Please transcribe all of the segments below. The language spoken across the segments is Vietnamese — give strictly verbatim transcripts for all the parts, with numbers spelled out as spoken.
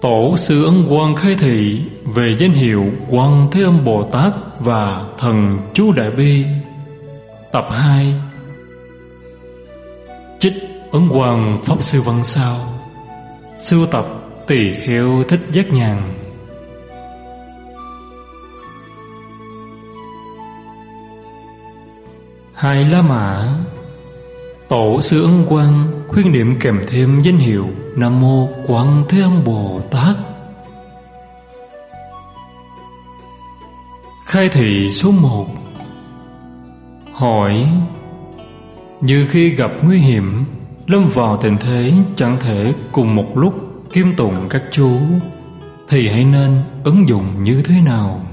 Tổ sư Ấn Quang khai thị về danh hiệu Quan Thế Âm Bồ Tát và Thần Chú Đại Bi. Tập hai. Trích Ấn Quang Pháp Sư Văn Sao. Sưu tập Tỳ Kheo Thích Giác Nhàn. Hai lá mã. Tổ sư Ấn Quang khuyên niệm kèm thêm danh hiệu Nam Mô Quan Thế Âm Bồ Tát. Khai thị số một. Hỏi: như khi gặp nguy hiểm, lâm vào tình thế chẳng thể cùng một lúc kiêm tụng các chú, thì hãy nên ứng dụng như thế nào?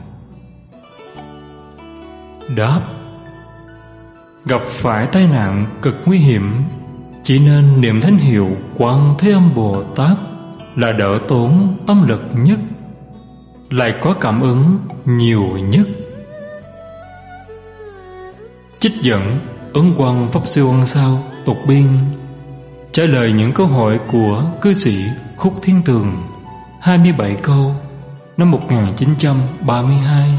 Đáp: gặp phải tai nạn cực nguy hiểm, chỉ nên niệm thánh hiệu Quan Thế Âm Bồ Tát là đỡ tốn tâm lực nhất, lại có cảm ứng nhiều nhất. Trích dẫn Ấn Quang Pháp Sư Văn Sao tục biên trả lời những câu hỏi của cư sĩ Khúc Thiên Tường, hai mươi bảy câu, năm một nghìn chín trăm ba mươi hai.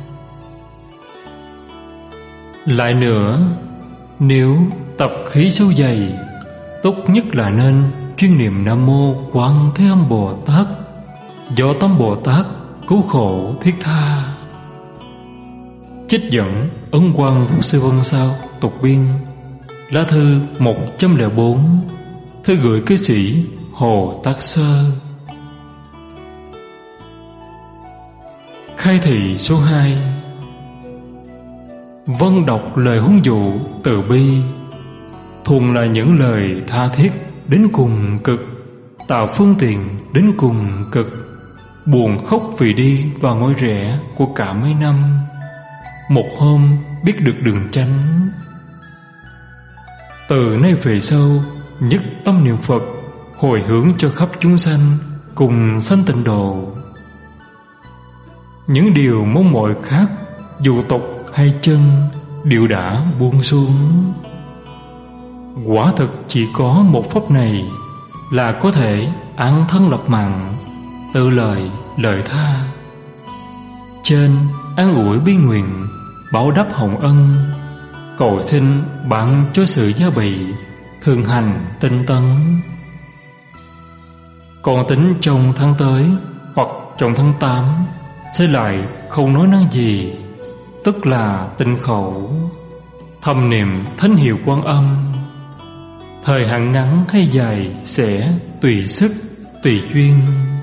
Lại nữa, nếu tập khí sâu dày, tốt nhất là nên chuyên niệm Nam Mô Quan Thế Âm Bồ Tát, do tâm Bồ Tát cứu khổ thiết tha. Trích dẫn Ấn Quang Pháp Sư Văn Sao tục biên lá thư một trăm lẻ bốn, thư gửi cư sĩ Hồ Tác Sơ. Khai thị số hai. Vân đọc lời huấn dụ từ bi, thuần là những lời tha thiết đến cùng cực, tạo phương tiện đến cùng cực, buồn khóc vì đi vào ngôi rẽ của cả mấy năm, một hôm biết được đường chánh. Từ nay về sau, nhất tâm niệm Phật, hồi hướng cho khắp chúng sanh cùng sanh tịnh độ. Những điều mong mỏi khác, dù tục hay chân, đều đã buông xuống. Quả thực chỉ có một pháp này là có thể an thân lập mạng, tự lời lợi tha. Trên an ủi bi nguyện, báo đáp hồng ân, cầu xin bạn cho sự gia bị, thường hành tinh tấn. Còn tính trong tháng tới hoặc trong tháng tám sẽ lại không nói năng gì, tức là tinh khẩu thầm niệm thánh hiệu Quan Âm. Thời hạn ngắn hay dài sẽ tùy sức tùy duyên.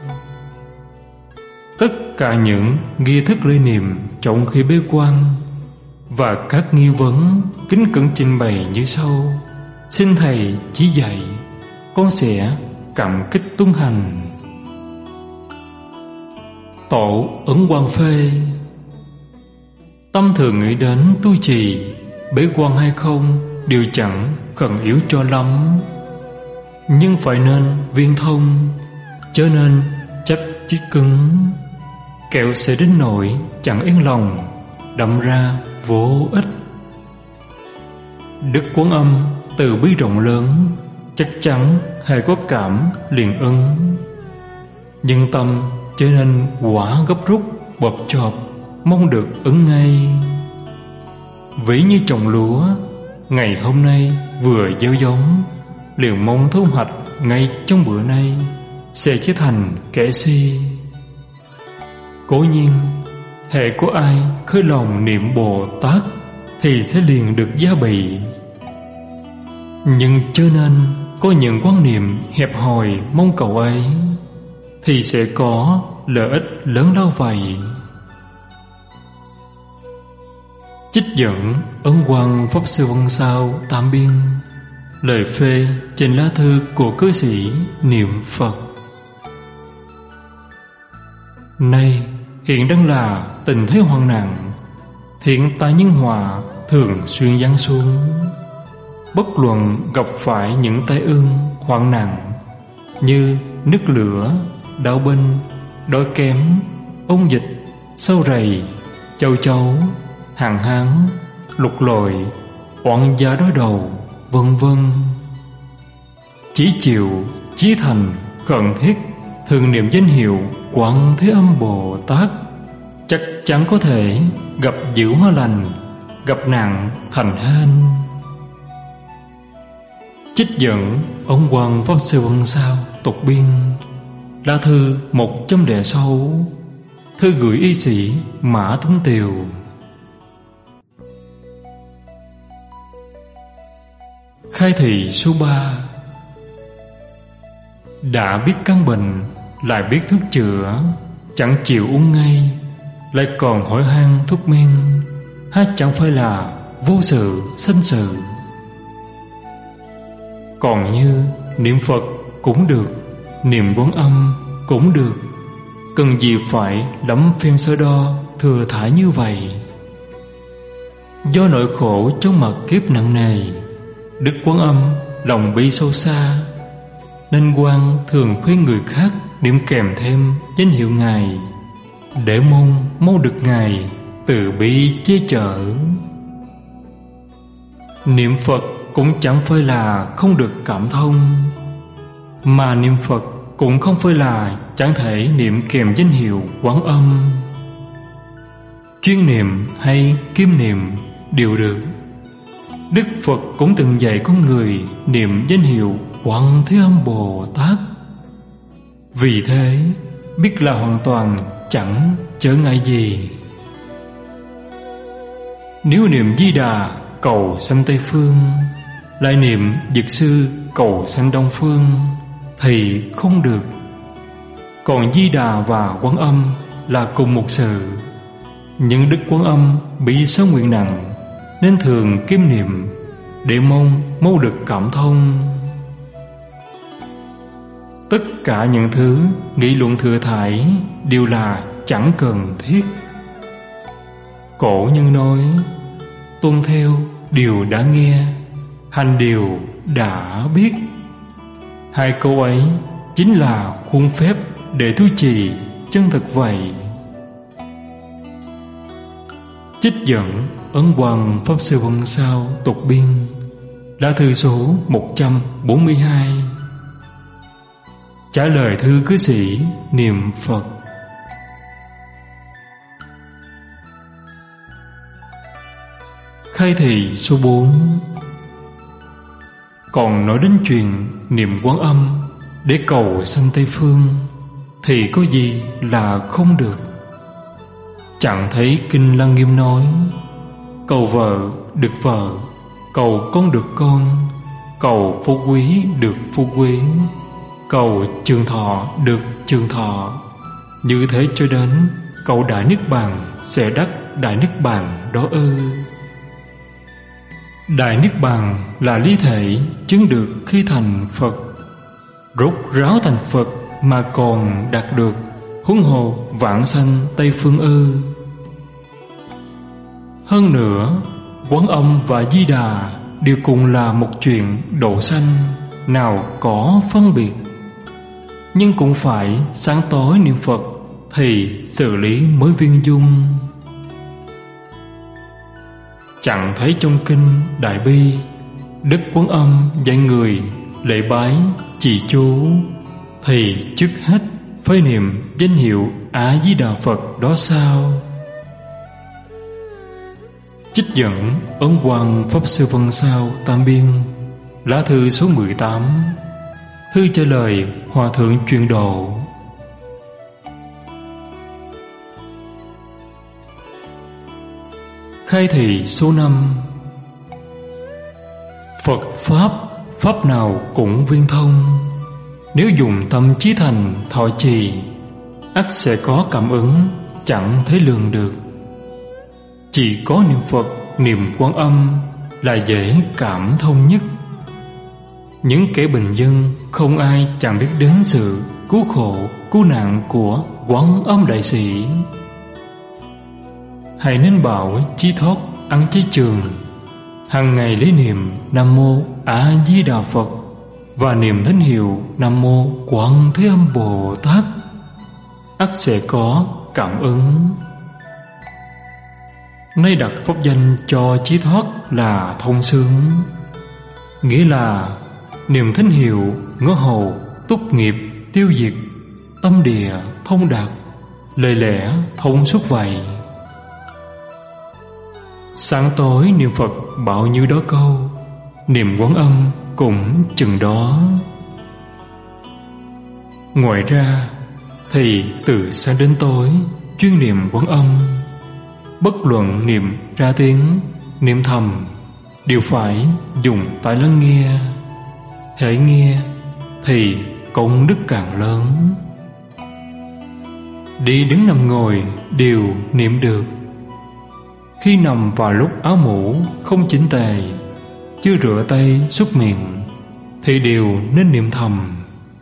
Tất cả những nghi thức lễ niệm trong khi bế quan và các nghi vấn kính cẩn trình bày như sau, xin thầy chỉ dạy, con sẽ cảm kích tuân hành. Tổ Ấn Quang phê: tâm thường nghĩ đến tu trì, bế quan hay không đều chẳng cần yếu cho lắm, nhưng phải nên viên thông, chớ nên chấp chí cứng, kẻo sẽ đến nỗi chẳng yên lòng, đâm ra vô ích. Đức Quán Âm từ bi rộng lớn, chắc chắn hề có cảm liền ứng, nhưng tâm trở nên quả gấp rút bộp chộp, mong được ứng ngay. Ví như trồng lúa, ngày hôm nay vừa gieo giống, liền mong thu hoạch ngay trong bữa nay, sẽ trở thành kẻ si. Cố nhiên, hễ có ai khơi lòng niệm Bồ Tát thì sẽ liền được gia bị. Nhưng chớ nên có những quan niệm hẹp hòi mong cầu ấy, thì sẽ có lợi ích lớn lao vậy. Trích dẫn Ấn Quang Pháp Sư Văn Sao tam biên, lời phê trên lá thư của cư sĩ niệm Phật. Nay hiện đang là tình thế hoạn nạn, thiện tai nhân họa thường xuyên giáng xuống. Bất luận gặp phải những tai ương hoạn nạn như nước lửa, đau binh, đói kém, ôn dịch, sâu rầy, châu chấu, hạn hán, lục lội, oan gia đối đầu, vân vân, chỉ chịu chí thành khẩn thiết thường niệm danh hiệu Quán Thế Âm Bồ Tát, chắc chắn có thể gặp dữ hóa lành, gặp nạn thành hên. Trích dẫn ông Hoàng Pháp Sư Văn Sao tục biên. Lá thư một trăm lẻ sáu. Thư gửi y sĩ Mã Tuấn Tiều. Khai thị số ba. Đã biết căn bệnh, lại biết thuốc chữa, chẳng chịu uống ngay, lại còn hỏi han thuốc men, há chẳng phải là vô sự sanh sự. Còn như niệm Phật cũng được, niệm Quán Âm cũng được, cần gì phải lắm phen so đo thừa thải như vậy. Do nỗi khổ trong mặt kiếp nặng nề, Đức Quán Âm lòng bi sâu xa, nên quan thường khuyên người khác niệm kèm thêm danh hiệu Ngài, để mong mau được Ngài từ bi che chở. Niệm Phật cũng chẳng phải là không được cảm thông, mà niệm Phật cũng không phải là chẳng thể niệm kèm danh hiệu Quán Âm. Chuyên niệm hay kim niệm đều được. Đức Phật cũng từng dạy con người niệm danh hiệu Quán Thế Âm Bồ Tát. Vì thế biết là hoàn toàn chẳng trở ngại gì. Nếu niệm Di Đà cầu sanh Tây Phương, lại niệm Dược Sư cầu sanh Đông Phương thì không được. Còn Di Đà và Quán Âm là cùng một sự. Nhưng Đức Quán Âm bị sáu nguyện nặng, nên thường kim niệm để mong mau được cảm thông. Tất cả những thứ nghị luận thừa thải đều là chẳng cần thiết. Cổ nhân nói: tuân theo điều đã nghe, hành điều đã biết. Hai câu ấy chính là khuôn phép để tu trì chân thực vậy. Trích dẫn Ấn Hoàng Pháp Sư Văn Sao tục biên. Lá thư số một trăm bốn mươi hai. Trả lời thư cư sĩ niệm Phật. Khai thị số bốn. Còn nói đến chuyện niệm Quán Âm để cầu sanh Tây Phương thì có gì là không được. Chẳng thấy Kinh Lăng Nghiêm nói: cầu vợ được vợ, cầu con được con, cầu phú quý được phú quý, cầu trường thọ được trường thọ. Như thế cho đến cầu Đại Niết Bàn sẽ đắc Đại Niết Bàn đó ư? Đại Niết Bàn là lý thể chứng được khi thành Phật. Rốt ráo thành Phật mà còn đạt được, huống hồ vãng sanh Tây Phương ư? Hơn nữa, Quán Âm và Di Đà đều cùng là một chuyện độ sanh, nào có phân biệt. Nhưng cũng phải sáng tối niệm Phật thì xử lý mới viên dung. Chẳng thấy trong kinh Đại Bi, Đức Quán Âm dạy người lễ bái trì chú thì trước hết phải niệm danh hiệu A Di Đà Phật đó sao? Trích dẫn Ấn Hoàng Pháp Sư Văn Sao tam biên. Lá thư số mười tám. Thư trả lời Hòa Thượng Truyền Độ. Khai thị số năm. Phật Pháp, Pháp nào cũng viên thông. Nếu dùng tâm trí thành thọ trì, ắt sẽ có cảm ứng chẳng thấy lường được. Chỉ có niệm Phật, niệm Quán Âm là dễ cảm thông nhất. Những kẻ bình dân không ai chẳng biết đến sự cứu khổ, cứu nạn của Quán Âm Đại Sĩ. Hãy nên bảo chí thoát ăn chay trường, hàng ngày lấy niệm Nam Mô A Di Đà Phật và niệm thánh hiệu Nam Mô Quán Thế Âm Bồ Tát, ắt sẽ có cảm ứng. Nay đặt pháp danh cho chí thoát là thông xương, nghĩa là niệm thánh hiệu ngõ hầu túc nghiệp tiêu diệt, tâm địa thông đạt, lời lẽ thông suốt vậy. Sáng tối niệm Phật bao nhiêu đó câu, niệm Quán Âm cũng chừng đó. Ngoài ra thì từ sáng đến tối chuyên niệm Quán Âm. Bất luận niệm ra tiếng, niệm thầm đều phải dùng tai lắng nghe. Hễ nghe thì công đức càng lớn. Đi đứng nằm ngồi đều niệm được. Khi nằm vào lúc áo mũ không chỉnh tề, chưa rửa tay súc miệng thì đều nên niệm thầm.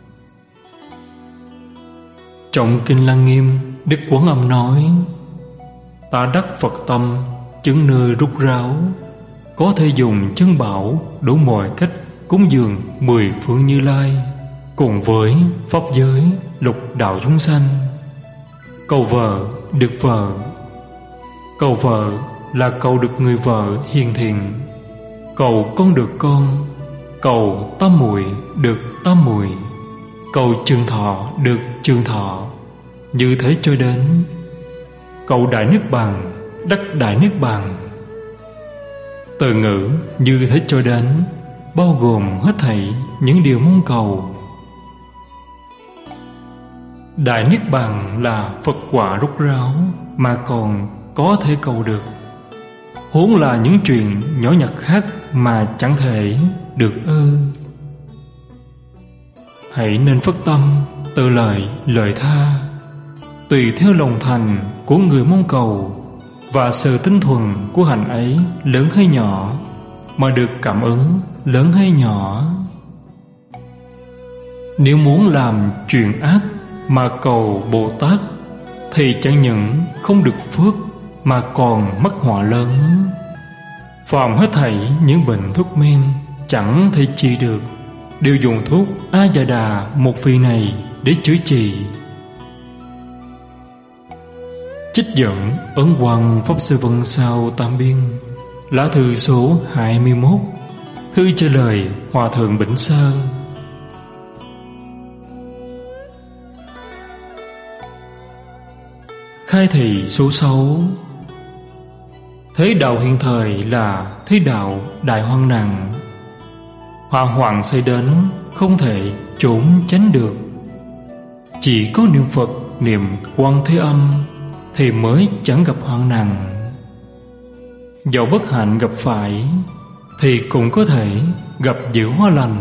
Trong Kinh Lăng Nghiêm, Đức Quán Âm nói: ta đắc Phật tâm, chứng nơi rút ráo, có thể dùng chân bảo đủ mọi cách cúng dường mười phương Như Lai, cùng với pháp giới lục đạo chúng sanh. Cầu vợ được vợ. Cầu vợ là cầu được người vợ hiền thiện. Cầu con được con. Cầu tam muội được tam muội. Cầu trường thọ được trường thọ. Như thế cho đến cầu đại nước bàn, đắc đại nước bàn. Từ ngữ như thế cho đến bao gồm hết thảy những điều mong cầu. Đại niết bàn là Phật quả rút ráo mà còn có thể cầu được, huống là những chuyện nhỏ nhặt khác mà chẳng thể được ư. Hãy nên phát tâm từ lời lời tha, tùy theo lòng thành của người mong cầu và sự tinh thuần của hành ấy lớn hay nhỏ mà được cảm ứng lớn hay nhỏ. Nếu muốn làm chuyện ác mà cầu Bồ Tát thì chẳng những không được phước mà còn mắc họa lớn. Phàm hết thảy những bệnh thuốc men chẳng thể trị được đều dùng thuốc A Dạ Đà một vị này để chữa trị. Trích dẫn Ấn Quang Pháp Sư Vân Sao Tam Biên, lá thư số hai mươi mốt, thư trả lời Hòa Thượng Bỉnh Sơ. Khai thị số sáu. Thế đạo hiện thời là thế đạo đại hoang nạn. Hỏa hoạn xảy đến không thể trốn tránh được. Chỉ có niệm Phật, niệm Quan Thế Âm thì mới chẳng gặp hoạn nạn. Dẫu bất hạnh gặp phải thì cũng có thể gặp diệu hóa lành.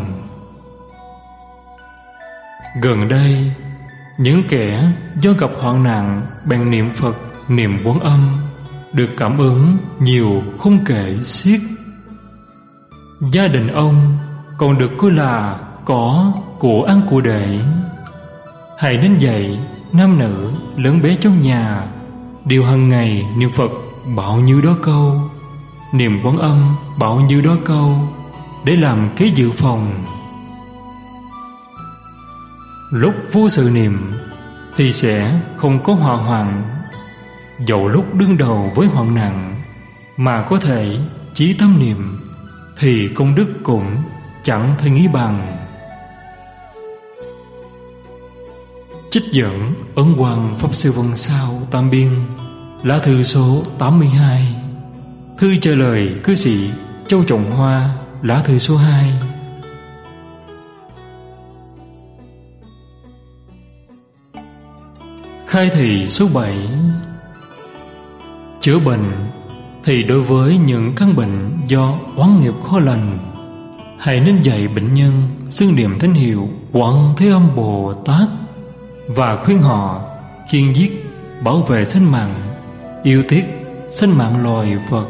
Gần đây, những kẻ do gặp hoạn nạn bèn niệm Phật, niệm Quán Âm được cảm ứng nhiều không kể xiết. Gia đình ông còn được coi là có của ăn của để. Hãy nên dạy nam nữ lớn bé trong nhà đều hàng ngày niệm Phật bao nhiêu đó câu, niệm Quán Âm bao nhiêu đó câu để làm kế dự phòng. Lúc vô sự niệm thì sẽ không có hỏa hoạn. Dẫu lúc đương đầu với hoạn nạn mà có thể chí tâm niệm thì công đức cũng chẳng thể nghĩ bằng. Trích dẫn Ấn Quang Pháp Sư Vân Sao Tam Biên, lá thư số tám mươi hai, thư trả lời cư sĩ Châu Trọng Hoa, lá thư số hai. Khai thị số bảy. Chữa bệnh thì đối với những căn bệnh do oán nghiệp khó lành, hãy nên dạy bệnh nhân xưng niệm thánh hiệu Quán Thế Âm Bồ Tát và khuyên họ kiên giết bảo vệ sinh mạng, yêu tiếc sinh mạng loài vật.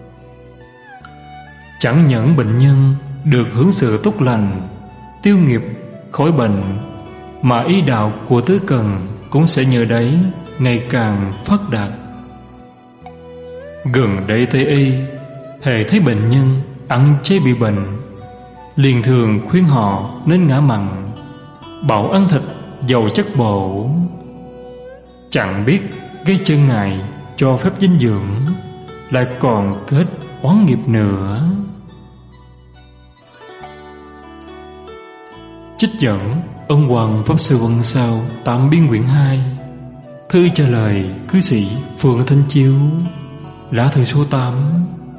Chẳng những bệnh nhân được hưởng sự tốt lành, tiêu nghiệp, khỏi bệnh, mà y đạo của tứ cần cũng sẽ nhờ đấy ngày càng phát đạt. Gần đây Tây y hễ thấy bệnh nhân ăn chay bị bệnh, liền thường khuyên họ nên ngã mặn, bảo ăn thịt giàu chất bổ. Chẳng biết gây chướng ngại cho phép dinh dưỡng, lại còn kết oán nghiệp nữa. Trích dẫn Ân Hoàng Pháp Sư Vân Sao Tam Biên quyển hai. Thư trả lời cư sĩ Phượng Thanh Chiếu. Lá thư số tám.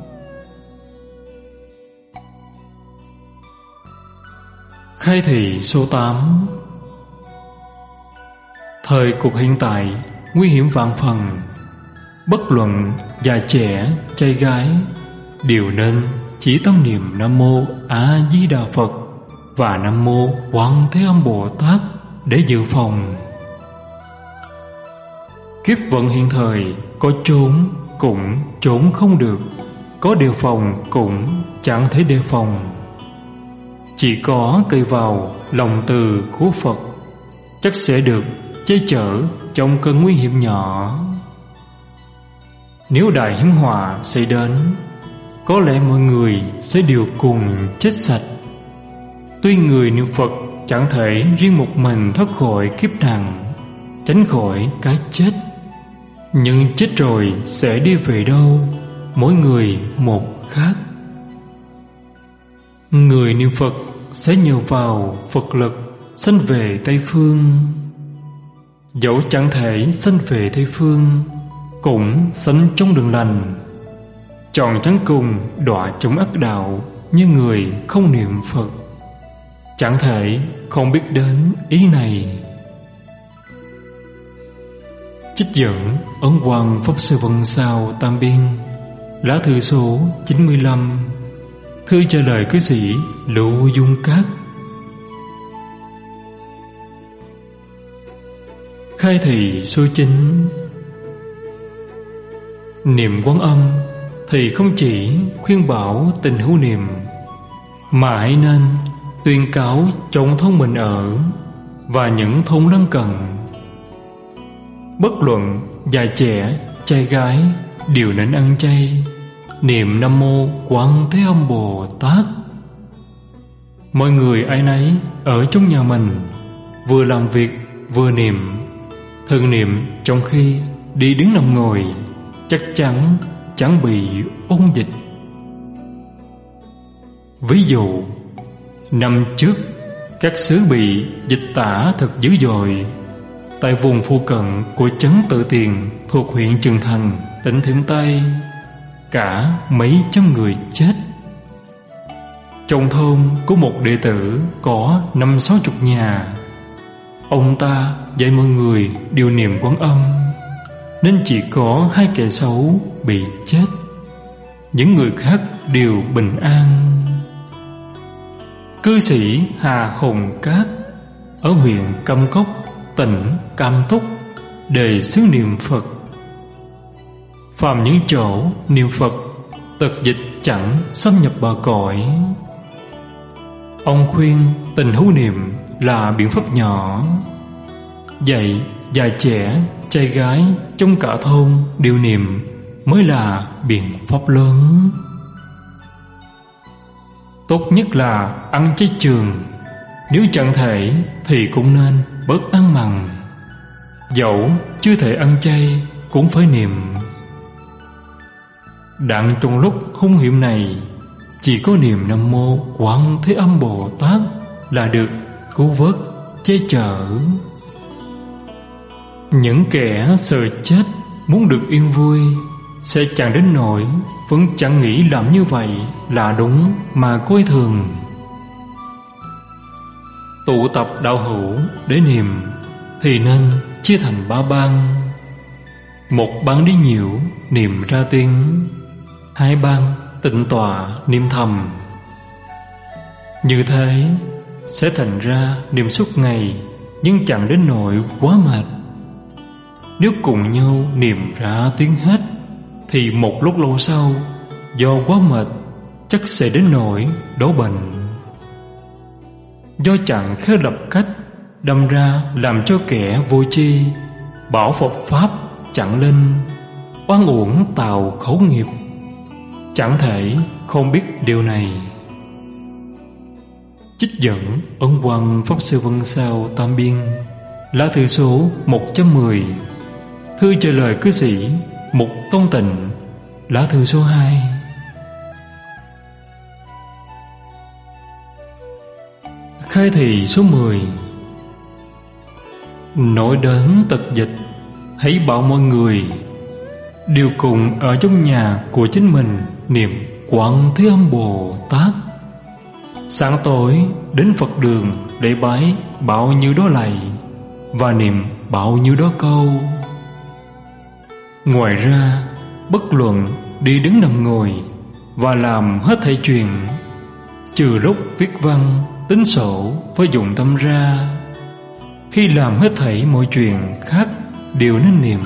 Khai thị số tám. Thời cuộc hiện tại nguy hiểm vạn phần. Bất luận già trẻ, trai gái đều nên chỉ tâm niệm Nam Mô A Di Đà Phật và Nam Mô Quan Thế Âm Bồ Tát để dự phòng. Kiếp vận hiện thời có trốn cũng trốn không được, có đề phòng cũng chẳng thể đề phòng. Chỉ có cây vào lòng từ của Phật, chắc sẽ được che chở trong cơn nguy hiểm nhỏ. Nếu đại hiểm họa xảy đến, có lẽ mọi người sẽ đều cùng chết sạch. Tuy người niệm Phật chẳng thể riêng một mình thoát khỏi kiếp nạn, tránh khỏi cái chết, nhưng chết rồi sẽ đi về đâu, mỗi người một khác. Người niệm Phật sẽ nhờ vào Phật lực sanh về Tây Phương. Dẫu chẳng thể sanh về Tây Phương, cũng sanh trong đường lành. Chọn chẳng cùng đọa trong ác đạo như người không niệm Phật, chẳng thể không biết đến ý này. Trích dẫn Ấn Quang Pháp Sư Vân Sao Tam Biên, lá thư số chín mươi lăm. Thư trả lời cư sĩ Lưu Dung Cát. Khai thị số chín. Niệm Quán Âm thì không chỉ khuyên bảo tình hữu niệm, mà hãy nên tuyên cáo trong thôn mình ở và những thôn lân cận. Bất luận già trẻ, trai gái đều nên ăn chay, niệm Nam Mô Quan Thế Âm Bồ Tát. Mọi người ai nấy ở trong nhà mình, vừa làm việc vừa niệm, thường niệm trong khi đi đứng nằm ngồi, chắc chắn chẳng bị ôn dịch. Ví dụ, năm trước các xứ bị dịch tả thật dữ dội. Tại vùng phụ cận của trấn Tự Tiền thuộc huyện Trường Thành, tỉnh Thiểm Tây, cả mấy trăm người chết. Trong thôn có một đệ tử có năm sáu chục nhà. Ông ta dạy mọi người đều niệm Quán Âm, nên chỉ có hai kẻ xấu bị chết, những người khác đều bình an. Cư sĩ Hà Hồng Cát ở huyện Cam Cốc, tỉnh Cam Túc đề xứ niệm Phật. Phàm những chỗ niệm Phật, tật dịch chẳng xâm nhập bờ cõi. Ông khuyên tình hữu niệm là biện pháp nhỏ, dạy già trẻ, trai gái trong cả thôn đều niệm mới là biện pháp lớn. Tốt nhất là ăn chay trường, nếu chẳng thể thì cũng nên bớt ăn mặn. Dẫu chưa thể ăn chay cũng phải niệm. Đặng trong lúc hung hiểm này, chỉ có niệm Nam Mô Quan Thế Âm Bồ Tát là được cứu vớt, che chở. Những kẻ sợ chết muốn được yên vui sẽ chẳng đến nỗi vẫn chẳng nghĩ làm như vậy là đúng mà coi thường. Tụ tập đạo hữu để niệm thì nên chia thành ba ban. Một ban đi nhiễu niệm ra tiếng, hai ban tịnh tọa niệm thầm. Như thế sẽ thành ra niệm suốt ngày, nhưng chẳng đến nỗi quá mệt. Nếu cùng nhau niệm ra tiếng hết, thì một lúc lâu sau, do quá mệt, chắc sẽ đến nỗi đổ bệnh. Do chẳng khéo lập cách, đâm ra làm cho kẻ vô tri bảo Phật Pháp chẳng linh, oan uổng tạo khẩu nghiệp, chẳng thể không biết điều này. Trích dẫn Ấn Quang Pháp Sư Vân Sao Tam Biên, lá thư số một trăm mười. Thư trả lời cư sĩ Mục Tôn Tịnh, lá thư số hai. Khai thị số mười. Nỗi đớn tật dịch, hãy bảo mọi người đều cùng ở trong nhà của chính mình niệm Quán Thế Âm Bồ Tát. Sáng tối đến Phật đường để bái bao nhiêu đó lạy và niệm bao nhiêu đó câu. Ngoài ra, bất luận đi đứng nằm ngồi và làm hết thảy chuyện, trừ lúc viết văn, tính sổ phải dùng tâm ra. Khi làm hết thảy mọi chuyện khác đều nên niệm.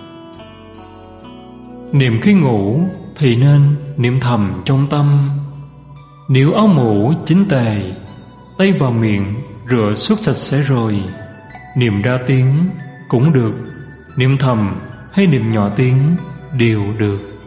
Niệm khi ngủ thì nên niệm thầm trong tâm. Nếu áo mũ chính tề, tay vào miệng rửa suốt sạch sẽ rồi, niệm ra tiếng cũng được, niệm thầm hay niệm nhỏ tiếng đều được.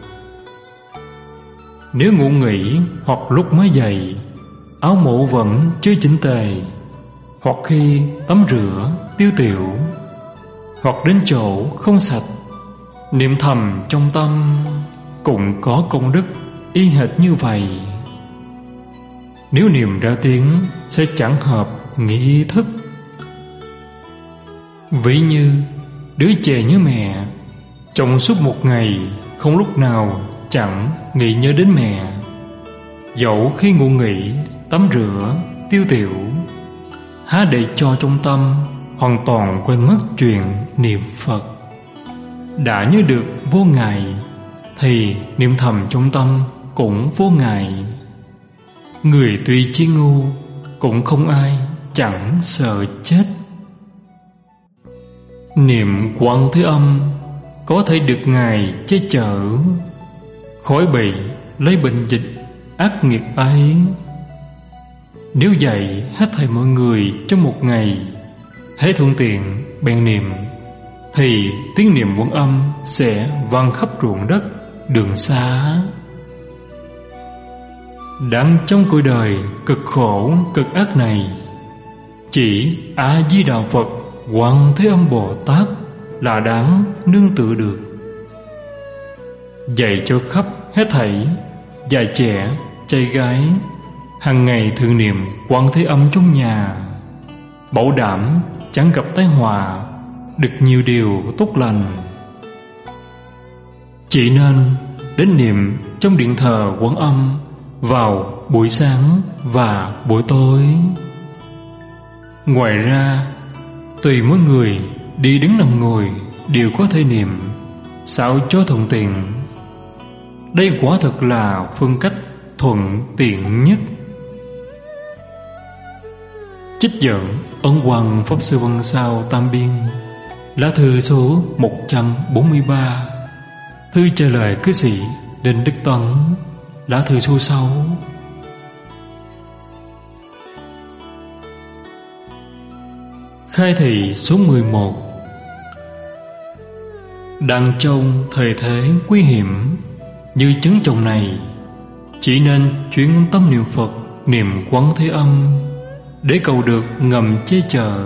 Nếu ngủ nghỉ hoặc lúc mới dậy, áo mũ vẫn chưa chỉnh tề, hoặc khi tắm rửa tiêu tiểu, hoặc đến chỗ không sạch, niệm thầm trong tâm cũng có công đức y hệt như vậy. Nếu niệm ra tiếng sẽ chẳng hợp nghi thức. Ví như đứa trẻ nhớ mẹ, trong suốt một ngày không lúc nào chẳng nghĩ nhớ đến mẹ, dẫu khi ngủ nghỉ, tắm rửa, tiêu tiểu, há để cho trong tâm hoàn toàn quên mất chuyện niệm Phật. Đã nhớ được vô ngại thì niệm thầm trong tâm cũng vô ngại. Người tuy chi ngu cũng không ai chẳng sợ chết. Niệm Quán Thế Âm có thể được Ngài che chở, khỏi bị lấy bệnh dịch ác nghiệt ấy. Nếu dạy hết thảy mọi người trong một ngày, hễ thuận tiện bèn niệm, thì tiếng niệm Quan Âm sẽ vang khắp ruộng đất, đường xa. Đang trong cuộc đời cực khổ cực ác này, chỉ A Di Đà Phật Quán Thế Âm Bồ Tát là đáng nương tựa được. Dạy cho khắp hết thảy già trẻ trai gái hàng ngày thường niệm Quán Thế Âm trong nhà, bảo đảm chẳng gặp tai họa, được nhiều điều tốt lành. Chỉ nên đến niệm trong điện thờ Quán Âm vào buổi sáng và buổi tối. Ngoài ra, tùy mỗi người đi đứng nằm ngồi đều có thể niệm, sao cho thuận tiện. Đây quả thực là phương cách thuận tiện nhất. Trích dẫn Ấn Hoàng Pháp Sư Văn Sao Tam Biên, lá thư số một trăm bốn mươi ba, thư trả lời cư sĩ Đinh Đức Tấn, lá thư số sáu. Khai thị số mười một. Đang trong thời thế nguy hiểm như chứng chồng này, chỉ nên chuyên tâm niệm Phật, niệm Quán Thế Âm để cầu được ngầm che chở.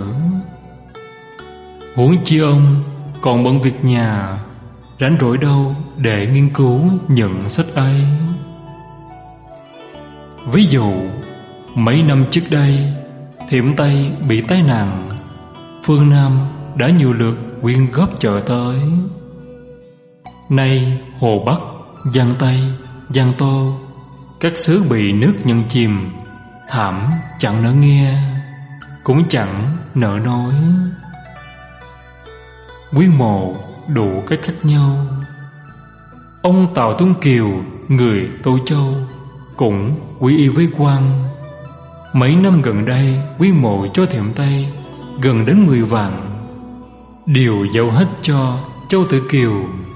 Huống chi ông còn bận việc nhà, rảnh rỗi đâu để nghiên cứu những sách ấy. Ví dụ, mấy năm trước đây, Thiểm Tây bị tai nạn, phương Nam đã nhiều lượt quyên góp trợ tới. Nay Hồ Bắc, Giang Tây, Giang Tô, các xứ bị nước nhận chìm, thảm chẳng nỡ nghe, cũng chẳng nỡ nói. Quyên mộ đủ cách khác nhau. Ông Tào Tuấn Kiều, người Tô Châu, cũng quy y với quan. Mấy năm gần đây quyên mộ cho Thiểm Tây gần đến mười vạn, đều giao hết cho Châu Tử Kiều.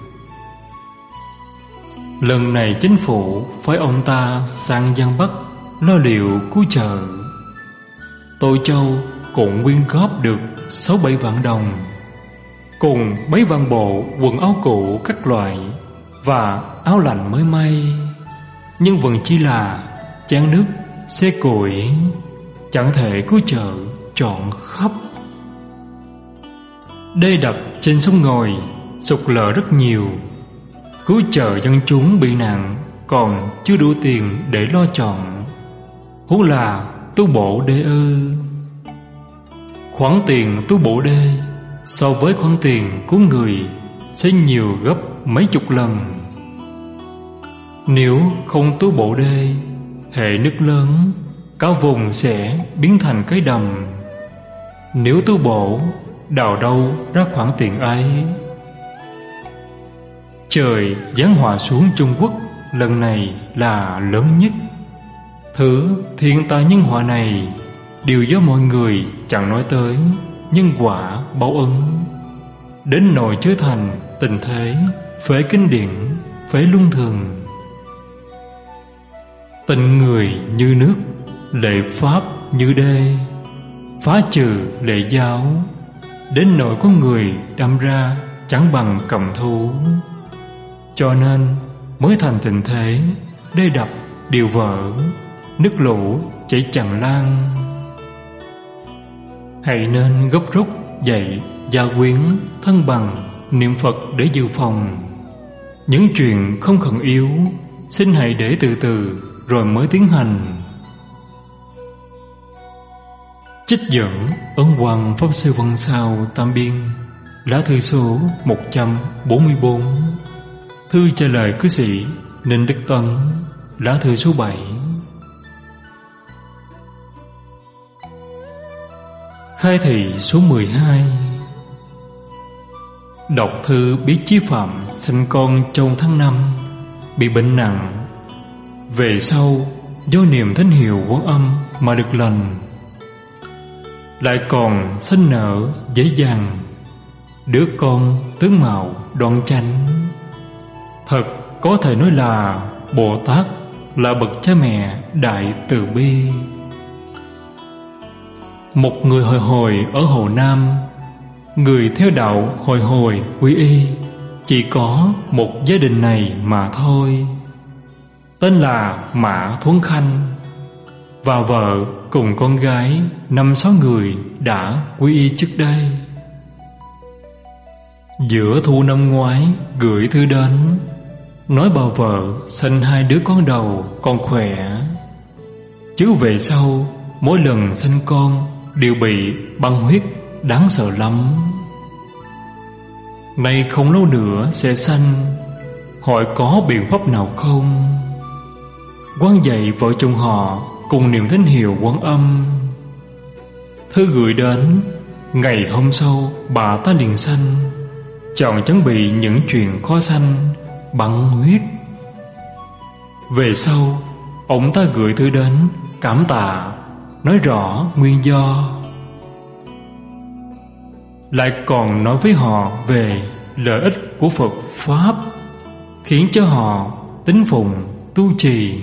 Lần này chính phủ phái ông ta sang Giang Bắc lo liệu cứu trợ. Tô Châu cũng quyên góp được sáu bảy vạn đồng, cùng mấy vạn bộ quần áo cũ các loại và áo lạnh mới may. Nhưng vẫn chỉ là chén nước, xe củi, chẳng thể cứu trợ trọn khắp. Đê đập trên sông Ngòi sụt lở rất nhiều, cứu trợ dân chúng bị nạn còn chưa đủ tiền để lo chọn, huống là tu bổ đê ư. Khoản tiền tu bổ đê so với khoản tiền của người sẽ nhiều gấp mấy chục lần. Nếu không tu bổ đê, hệ nước lớn, cả vùng sẽ biến thành cái đầm. Nếu tu bổ, đào đâu ra khoản tiền ấy? Trời giáng họa xuống Trung Quốc lần này là lớn nhất. Thứ thiên tai nhân họa này đều do mọi người chẳng nói tới nhân quả báo ứng, đến nỗi trở thành tình thế phế kinh điển, phế luân thường. Tình người như nước, lệ pháp như đê, phá trừ lệ giáo, đến nỗi có người đâm ra chẳng bằng cầm thú. Cho nên mới thành tình thế đê đập đều vỡ, nước lũ chảy tràn lan. Hãy nên gấp rút dạy gia quyến thân bằng niệm Phật để dự phòng. Những chuyện không khẩn yếu xin hãy để từ từ rồi mới tiến hành. Trích dẫn Ấn Quang Pháp Sư Văn Sao Tam Biên, lá thư số một trăm bốn mươi bốn. Thư trả lời cư sĩ Ninh Đức Tấn, lá thư số bảy. Khai thị số mười hai. Đọc thư biết chí phạm sanh con trong tháng năm, bị bệnh nặng. Về sau do niệm thánh hiệu Quán Âm mà được lành, lại còn sinh nở dễ dàng, đứa con tướng mạo đoan chánh. Thật có thể nói là Bồ Tát là bậc cha mẹ đại từ bi. Một người hồi hồi ở Hồ Nam, người theo đạo hồi hồi quy y, chỉ có một gia đình này mà thôi, tên là Mã Thuấn Khanh, và vợ cùng con gái năm sáu người đã quy y trước đây. Giữa thu năm ngoái gửi thư đến, nói bà vợ sinh hai đứa con đầu còn khỏe, chứ về sau mỗi lần sinh con đều bị băng huyết đáng sợ lắm. Nay không lâu nữa sẽ sanh, hỏi có biện pháp nào không? Quan dạy vợ chồng họ cùng niệm thánh hiệu Quán Âm. Thư gửi đến, ngày hôm sau bà ta liền sanh, chọn chuẩn bị những chuyện khó sanh, băng huyết. Về sau ông ta gửi thư đến cảm tạ, nói rõ nguyên do, lại còn nói với họ về lợi ích của Phật Pháp, khiến cho họ tín phụng tu trì.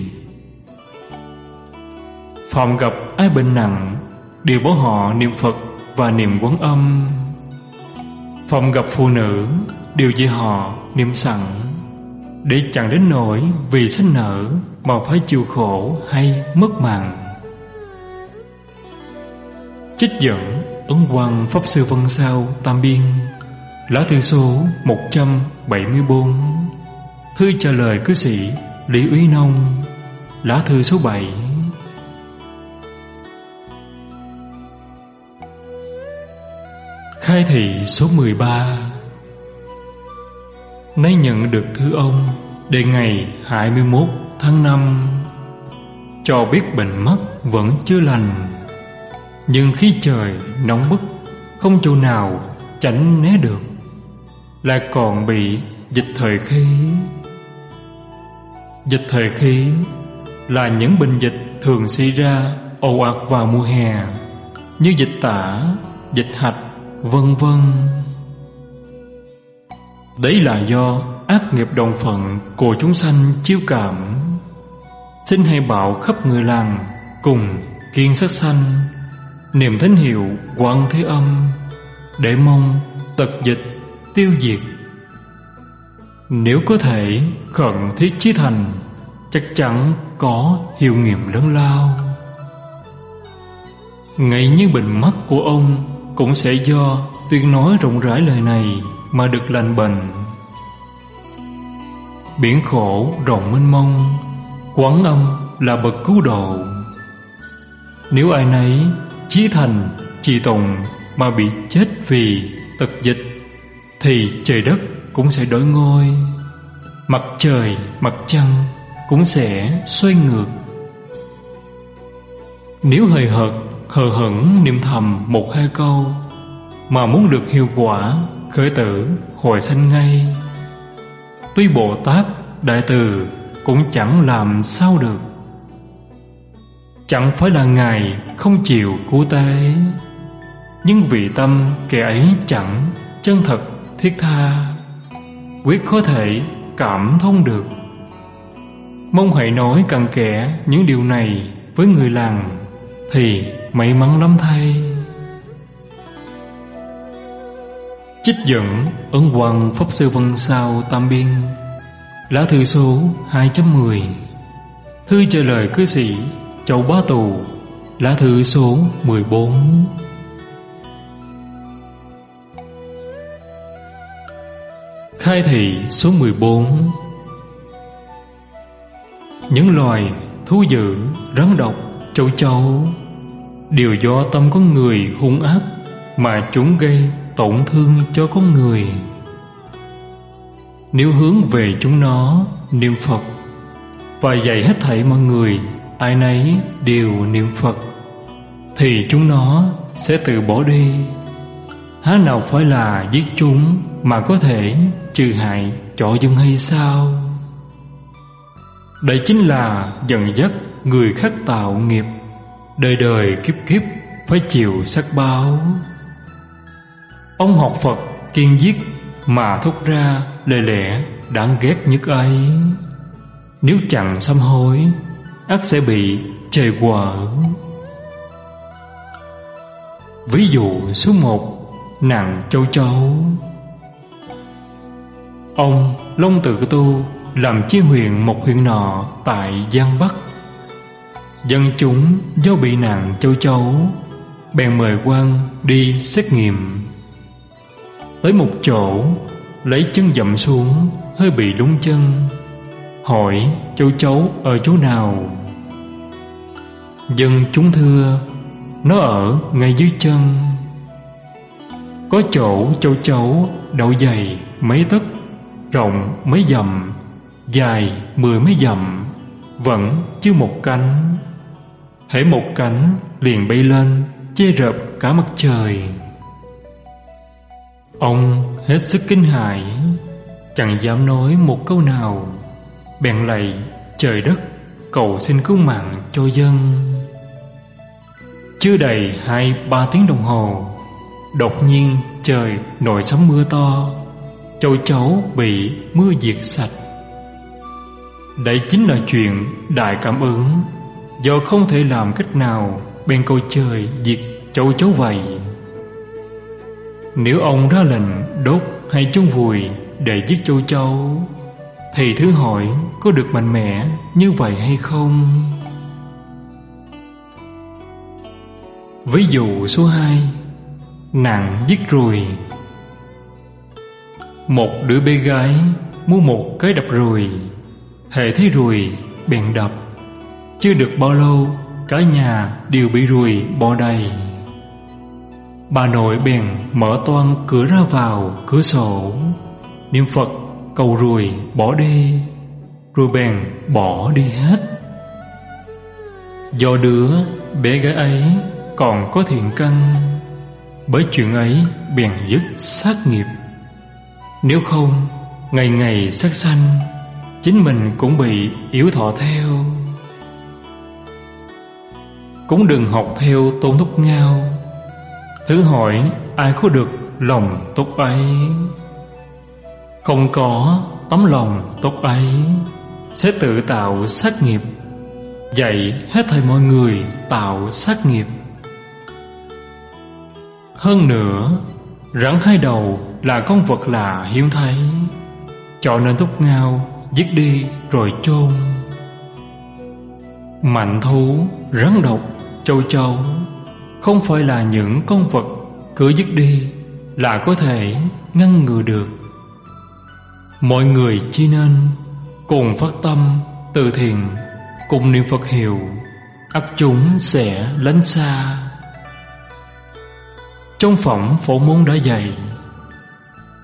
Phạm gặp ai bệnh nặng đều bảo họ niệm Phật và niệm Quán Âm. Phạm gặp phụ nữ đều dạy họ niệm sẵn, để chẳng đến nỗi vì sinh nở mà phải chịu khổ hay mất mạng. Trích dẫn Ấn Quang Pháp Sư Văn Sao Tam Biên, lá thư số một trăm bảy mươi bốn. Thư trả lời cư sĩ Lý Úy Nông, lá thư số bảy. Khai thị số mười ba. Nay nhận được thư ông đề ngày hai mươi mốt tháng năm, cho biết bệnh mắt vẫn chưa lành, nhưng khi trời nóng bức không chỗ nào tránh né được, lại còn bị dịch thời khí. Dịch thời khí là những bệnh dịch thường xảy ra ồ ạt vào mùa hè, như dịch tả, dịch hạch, vân vân. Đấy là do ác nghiệp đồng phận của chúng sanh chiêu cảm. Xin hãy bảo khắp người làng cùng kiêng sát sanh, niệm thánh hiệu Quán Thế Âm, để mong tật dịch tiêu diệt. Nếu có thể khẩn thiết chí thành, chắc chắn có hiệu nghiệm lớn lao. Ngay như bệnh mắt của ông cũng sẽ do tuyên nói rộng rãi lời này mà được lành bệnh. Biển khổ rộng mênh mông, Quán Âm là bậc cứu độ. Nếu ai nấy chí thành trì tùng mà bị chết vì tật dịch, thì trời đất cũng sẽ đổi ngôi, mặt trời, mặt trăng cũng sẽ xoay ngược. Nếu hời hợt, hờ hững niệm thầm một hai câu mà muốn được hiệu quả khởi tử hồi sanh ngay, tuy Bồ Tát Đại Từ cũng chẳng làm sao được. Chẳng phải là Ngài không chịu cứu tế, nhưng vì tâm kẻ ấy chẳng chân thật thiết tha, quyết có thể cảm thông được. Mong hãy nói cặn kẽ những điều này với người làng, thì may mắn lắm thay. Trích dẫn Ấn Quang Pháp Sư Văn Sao Tam Biên, lá thư số hai chấm mười. Thư trả lời cư sĩ Châu Bá Tù, lá thư số mười bốn. Khai thị số mười bốn. Những loài thú dữ, rắn độc, châu chấu đều do tâm con người hung ác mà chúng gây tổn thương cho con người. Nếu hướng về chúng nó niệm Phật và dạy hết thảy mọi người ai nấy đều niệm Phật, thì chúng nó sẽ tự bỏ đi. Há nào phải là giết chúng mà có thể trừ hại cho dân hay sao? Đây chính là dẫn dắt người khác tạo nghiệp, đời đời kiếp kiếp phải chịu sắc báo. Ông học Phật kiên giết mà thốt ra lời lẽ đáng ghét nhất ấy, nếu chẳng sám hối ắt sẽ bị trời quở. Ví dụ số một, nạn châu chấu. Ông Long Tự Tu làm chi huyện một huyện nọ tại Giang Bắc. Dân chúng do bị nạn châu chấu bèn mời quan đi xét nghiệm. Tới một chỗ, lấy chân dậm xuống, hơi bị lún chân, hỏi châu chấu ở chỗ nào. Dân chúng thưa nó ở ngay dưới chân. Có chỗ châu chấu đậu dày mấy tấc, rộng mấy dặm, dài mười mấy dặm, vẫn chưa một cánh. hễ một cánh liền bay lên che rợp cả mặt trời. Ông hết sức kinh hãi, chẳng dám nói một câu nào, bèn lạy trời đất cầu xin cứu mạng cho dân. Chưa đầy hai ba tiếng đồng hồ, đột nhiên trời nổi sấm mưa to, châu chấu bị mưa diệt sạch. Đấy chính là chuyện đại cảm ứng, do không thể làm cách nào bèn cầu trời diệt châu chấu vậy. Nếu ông ra lệnh đốt hay chôn vùi để giết châu chấu, thì thử hỏi có được mạnh mẽ như vậy hay không? Ví dụ số hai, nạn giết ruồi. Một đứa bé gái mua một cái đập ruồi, hễ thấy ruồi bèn đập. Chưa được bao lâu, cả nhà đều bị ruồi bò đầy. Bà nội bèn mở toang cửa ra vào cửa sổ, niệm Phật cầu ruồi bỏ đi, rồi bèn bỏ đi hết. Do đứa bé gái ấy còn có thiện căn, bởi chuyện ấy bèn dứt sát nghiệp. Nếu không, ngày ngày sát sanh, chính mình cũng bị yếu thọ theo. Cũng đừng học theo Tôn Thúc Ngao. Thử hỏi ai có được lòng tốt ấy? Không có tấm lòng tốt ấy, sẽ tự tạo sát nghiệp, dạy hết thảy mọi người tạo sát nghiệp. Hơn nữa, rắn hai đầu là con vật lạ hiếm thấy, cho nên Thúc Ngao giết đi rồi chôn. Mạnh thú, rắn độc, châu chấu không phải là những con vật cứ giết đi là có thể ngăn ngừa được. Mọi người chỉ nên cùng phát tâm từ thiện, cùng niệm Phật hiệu, ắt chúng sẽ lánh xa. Trong phẩm Phổ Môn đã dạy,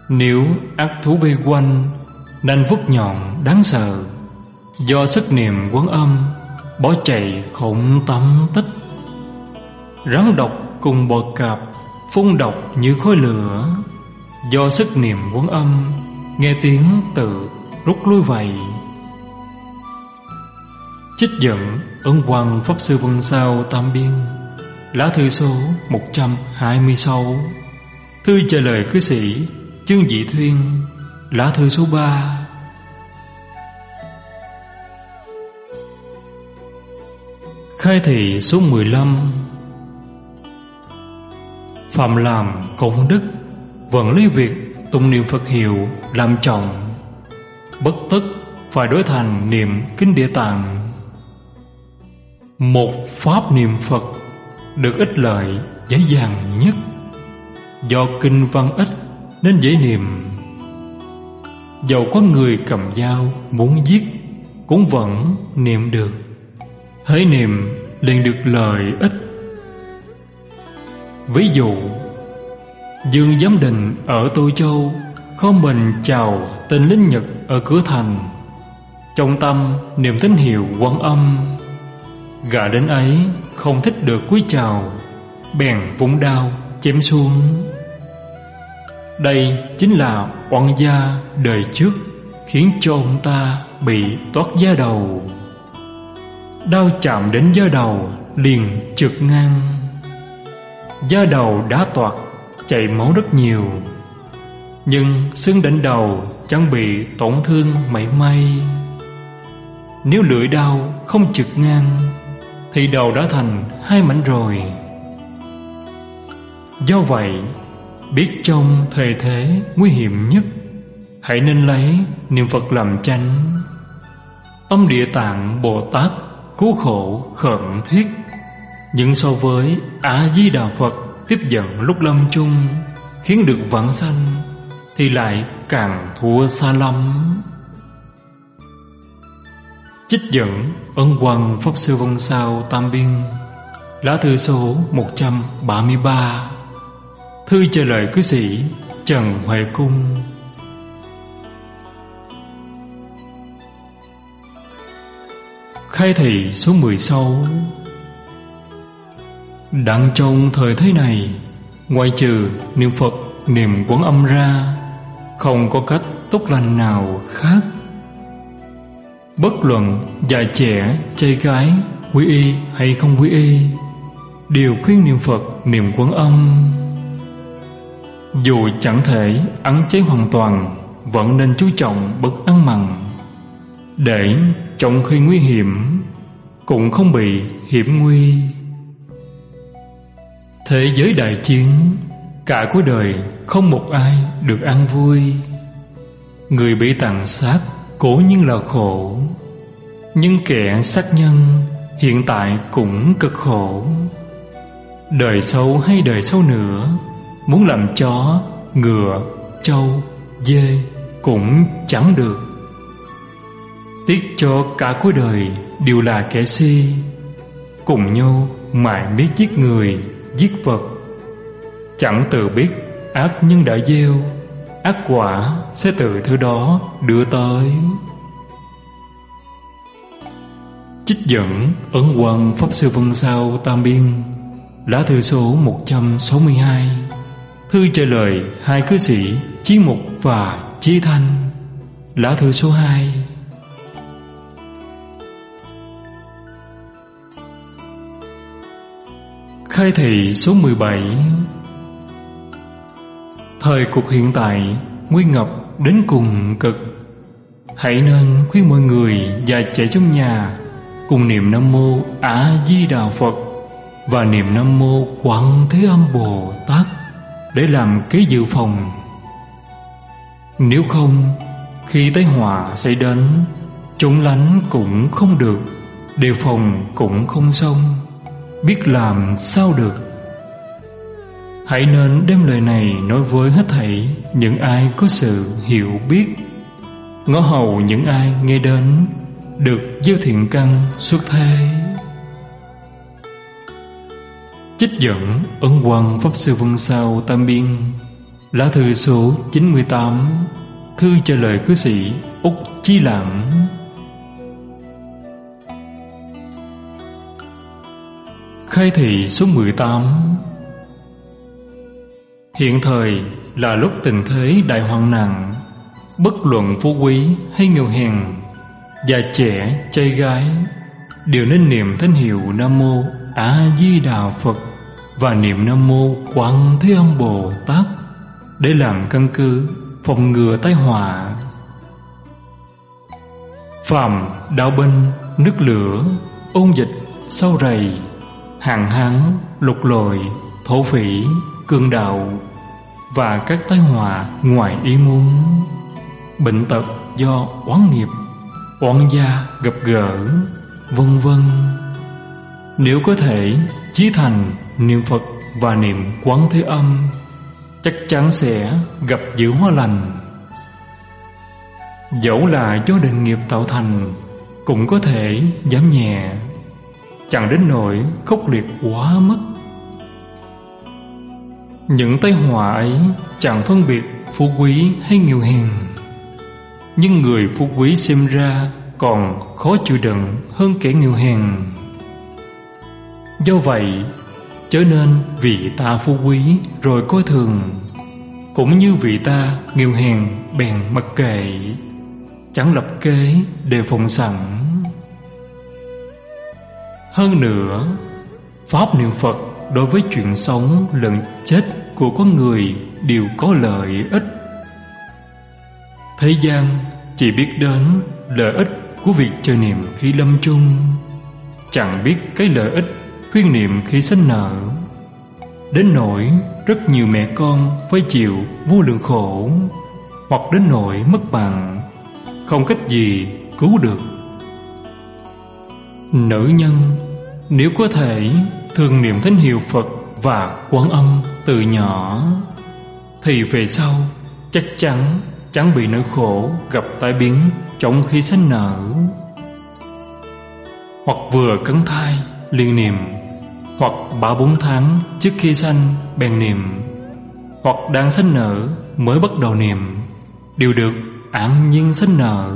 Nếu ác thú vây quanh, nanh vuốt nhọn đáng sợ, do sức niệm Quán Âm bỏ chạy không tăm tích. Rắn độc cùng bọ cạp phun độc như khói lửa, do sức niệm Quán Âm nghe tiếng tự rút lui vậy. Trích dẫn Ấn Quang Pháp Sư Vân Sao Tam Biên, lá thư số một trăm hai mươi sáu. Thư trả lời cư sĩ Chương Dị Thuyên, lá thư số ba. Khai thị số mười lăm. Phạm làm công đức, vẫn lấy việc tụng niệm Phật hiệu làm trọng, bất tức phải đối thành niệm Kinh Địa Tạng. Một pháp niệm Phật được ích lợi dễ dàng nhất, do kinh văn ít nên dễ niệm. Dầu có người cầm dao muốn giết cũng vẫn niệm được, hãy niệm liền được lợi ích. Ví dụ, Dương Giám Định ở Tô Châu không mình chào tên lính Nhật ở cửa thành, trong tâm niệm tín hiệu Quan Âm. Gã đến ấy không thích được cúi chào, bèn vung đao chém xuống. Đây chính là oan gia đời trước khiến cho ông ta bị toát da đầu. Đao chạm đến da đầu liền trượt ngang, da đầu đã toạc, chảy máu rất nhiều, nhưng xương đỉnh đầu chẳng bị tổn thương mảy may. Nếu lưỡi đao không trượt ngang thì đầu đã thành hai mảnh rồi. Do vậy, biết trong thời thế nguy hiểm nhất, hãy nên lấy niệm Phật làm chánh. Tâm Địa Tạng Bồ Tát cứu khổ khẩn thiết, nhưng so với A Di Đà Phật tiếp dẫn lúc lâm chung khiến được vãng sanh thì lại càng thua xa lắm. Trích dẫn Ấn Quang Pháp Sư Vân Sao Tam Biên, lá thư số một trăm ba mươi ba. Thư trả lời cư sĩ Trần Huệ Cung. Khai thị số mười sáu. Đặng trong thời thế này, ngoại trừ niệm Phật niệm Quán Âm ra, không có cách tốt lành nào khác. Bất luận già trẻ, trai gái, quy y hay không quy y, đều khuyên niệm Phật niệm Quán Âm. Dù chẳng thể ức chế hoàn toàn, vẫn nên chú trọng bớt ăn mặn, để trong khi nguy hiểm cũng không bị hiểm nguy. Thế giới đại chiến, cả cuối đời không một ai được an vui. Người bị tàn sát cố nhiên là khổ, nhưng kẻ sát nhân hiện tại cũng cực khổ. Đời sau hay đời sau nữa, muốn làm chó, ngựa, trâu, dê cũng chẳng được. Tiếc cho cả cuối đời đều là kẻ si, cùng nhau mãi biết giết người, giết vật, chẳng tự biết ác nhân đã gieo, ác quả sẽ từ thứ đó đưa tới. Trích dẫn Ấn Quang Pháp Sư Vân Sao Tam Biên, lá thư số một trăm sáu mươi hai. Thư trả lời hai cư sĩ Chí Mục và Chí Thanh, lá thư số hai. Khai thị số mười bảy. Thời cuộc hiện tại nguy ngập đến cùng cực, hãy nên khuyên mọi người già trẻ trong nhà cùng niệm Nam Mô A Di Đà Phật và niệm Nam Mô Quảng Thế Âm Bồ Tát để làm kế dự phòng. Nếu không, khi tai họa xảy đến, trốn lánh cũng không được, đề phòng cũng không xong, biết làm sao được. Hãy nên đem lời này nói với hết thảy những ai có sự hiểu biết, ngõ hầu những ai nghe đến được gieo thiện căn xuất thế. Trích dẫn Ấn Quang Pháp Sư Vân Sao Tam Biên, Lá thư số chín mươi tám, thư trả lời cư sĩ Úc Chí Lãng. Khai thị số mười tám. Hiện thời là lúc tình thế đại hoạn nạn, bất luận phú quý hay nghèo hèn, già trẻ trai gái đều nên niệm thánh hiệu Nam Mô A Di Đà Phật và niệm Nam Mô Quan Thế Âm Bồ Tát để làm căn cứ phòng ngừa tai họa. Phàm đạo binh, nước lửa, ôn dịch, sâu rầy, hạn hán, lục lội, thổ phỉ, cường đạo và các tai họa ngoài ý muốn, bệnh tật do oán nghiệp, oan gia gặp gỡ, vân vân. Nếu có thể chí thành niệm Phật và niệm Quán Thế Âm, chắc chắn sẽ gặp dữ hóa lành. Dẫu là do định nghiệp tạo thành, cũng có thể giảm nhẹ, chẳng đến nỗi khốc liệt quá mức. Những tai họa ấy chẳng phân biệt phú quý hay nghèo hèn, nhưng người phú quý xem ra còn khó chịu đựng hơn kẻ nghèo hèn. Do vậy, chớ nên vì ta phú quý rồi coi thường, cũng như vì ta nghèo hèn bèn mặc kệ, chẳng lập kế đề phòng sẵn. Hơn nữa, pháp niệm Phật đối với chuyện sống lẫn chết của con người đều có lợi ích. Thế gian chỉ biết đến lợi ích của việc chờ niệm khi lâm chung, chẳng biết cái lợi ích khuyên niệm khi sinh nở. Đến nỗi rất nhiều mẹ con phải chịu vô lượng khổ, hoặc đến nỗi mất mạng, không cách gì cứu được. Nữ nhân nếu có thể thường niệm thánh hiệu Phật và Quán Âm từ nhỏ, thì về sau chắc chắn chẳng bị nỗi khổ gặp tai biến trong khi sinh nở. Hoặc vừa cấn thai liền niệm, hoặc ba bốn tháng trước khi sanh bèn niệm, hoặc đang sinh nở mới bắt đầu niệm, đều được an nhiên sinh nở.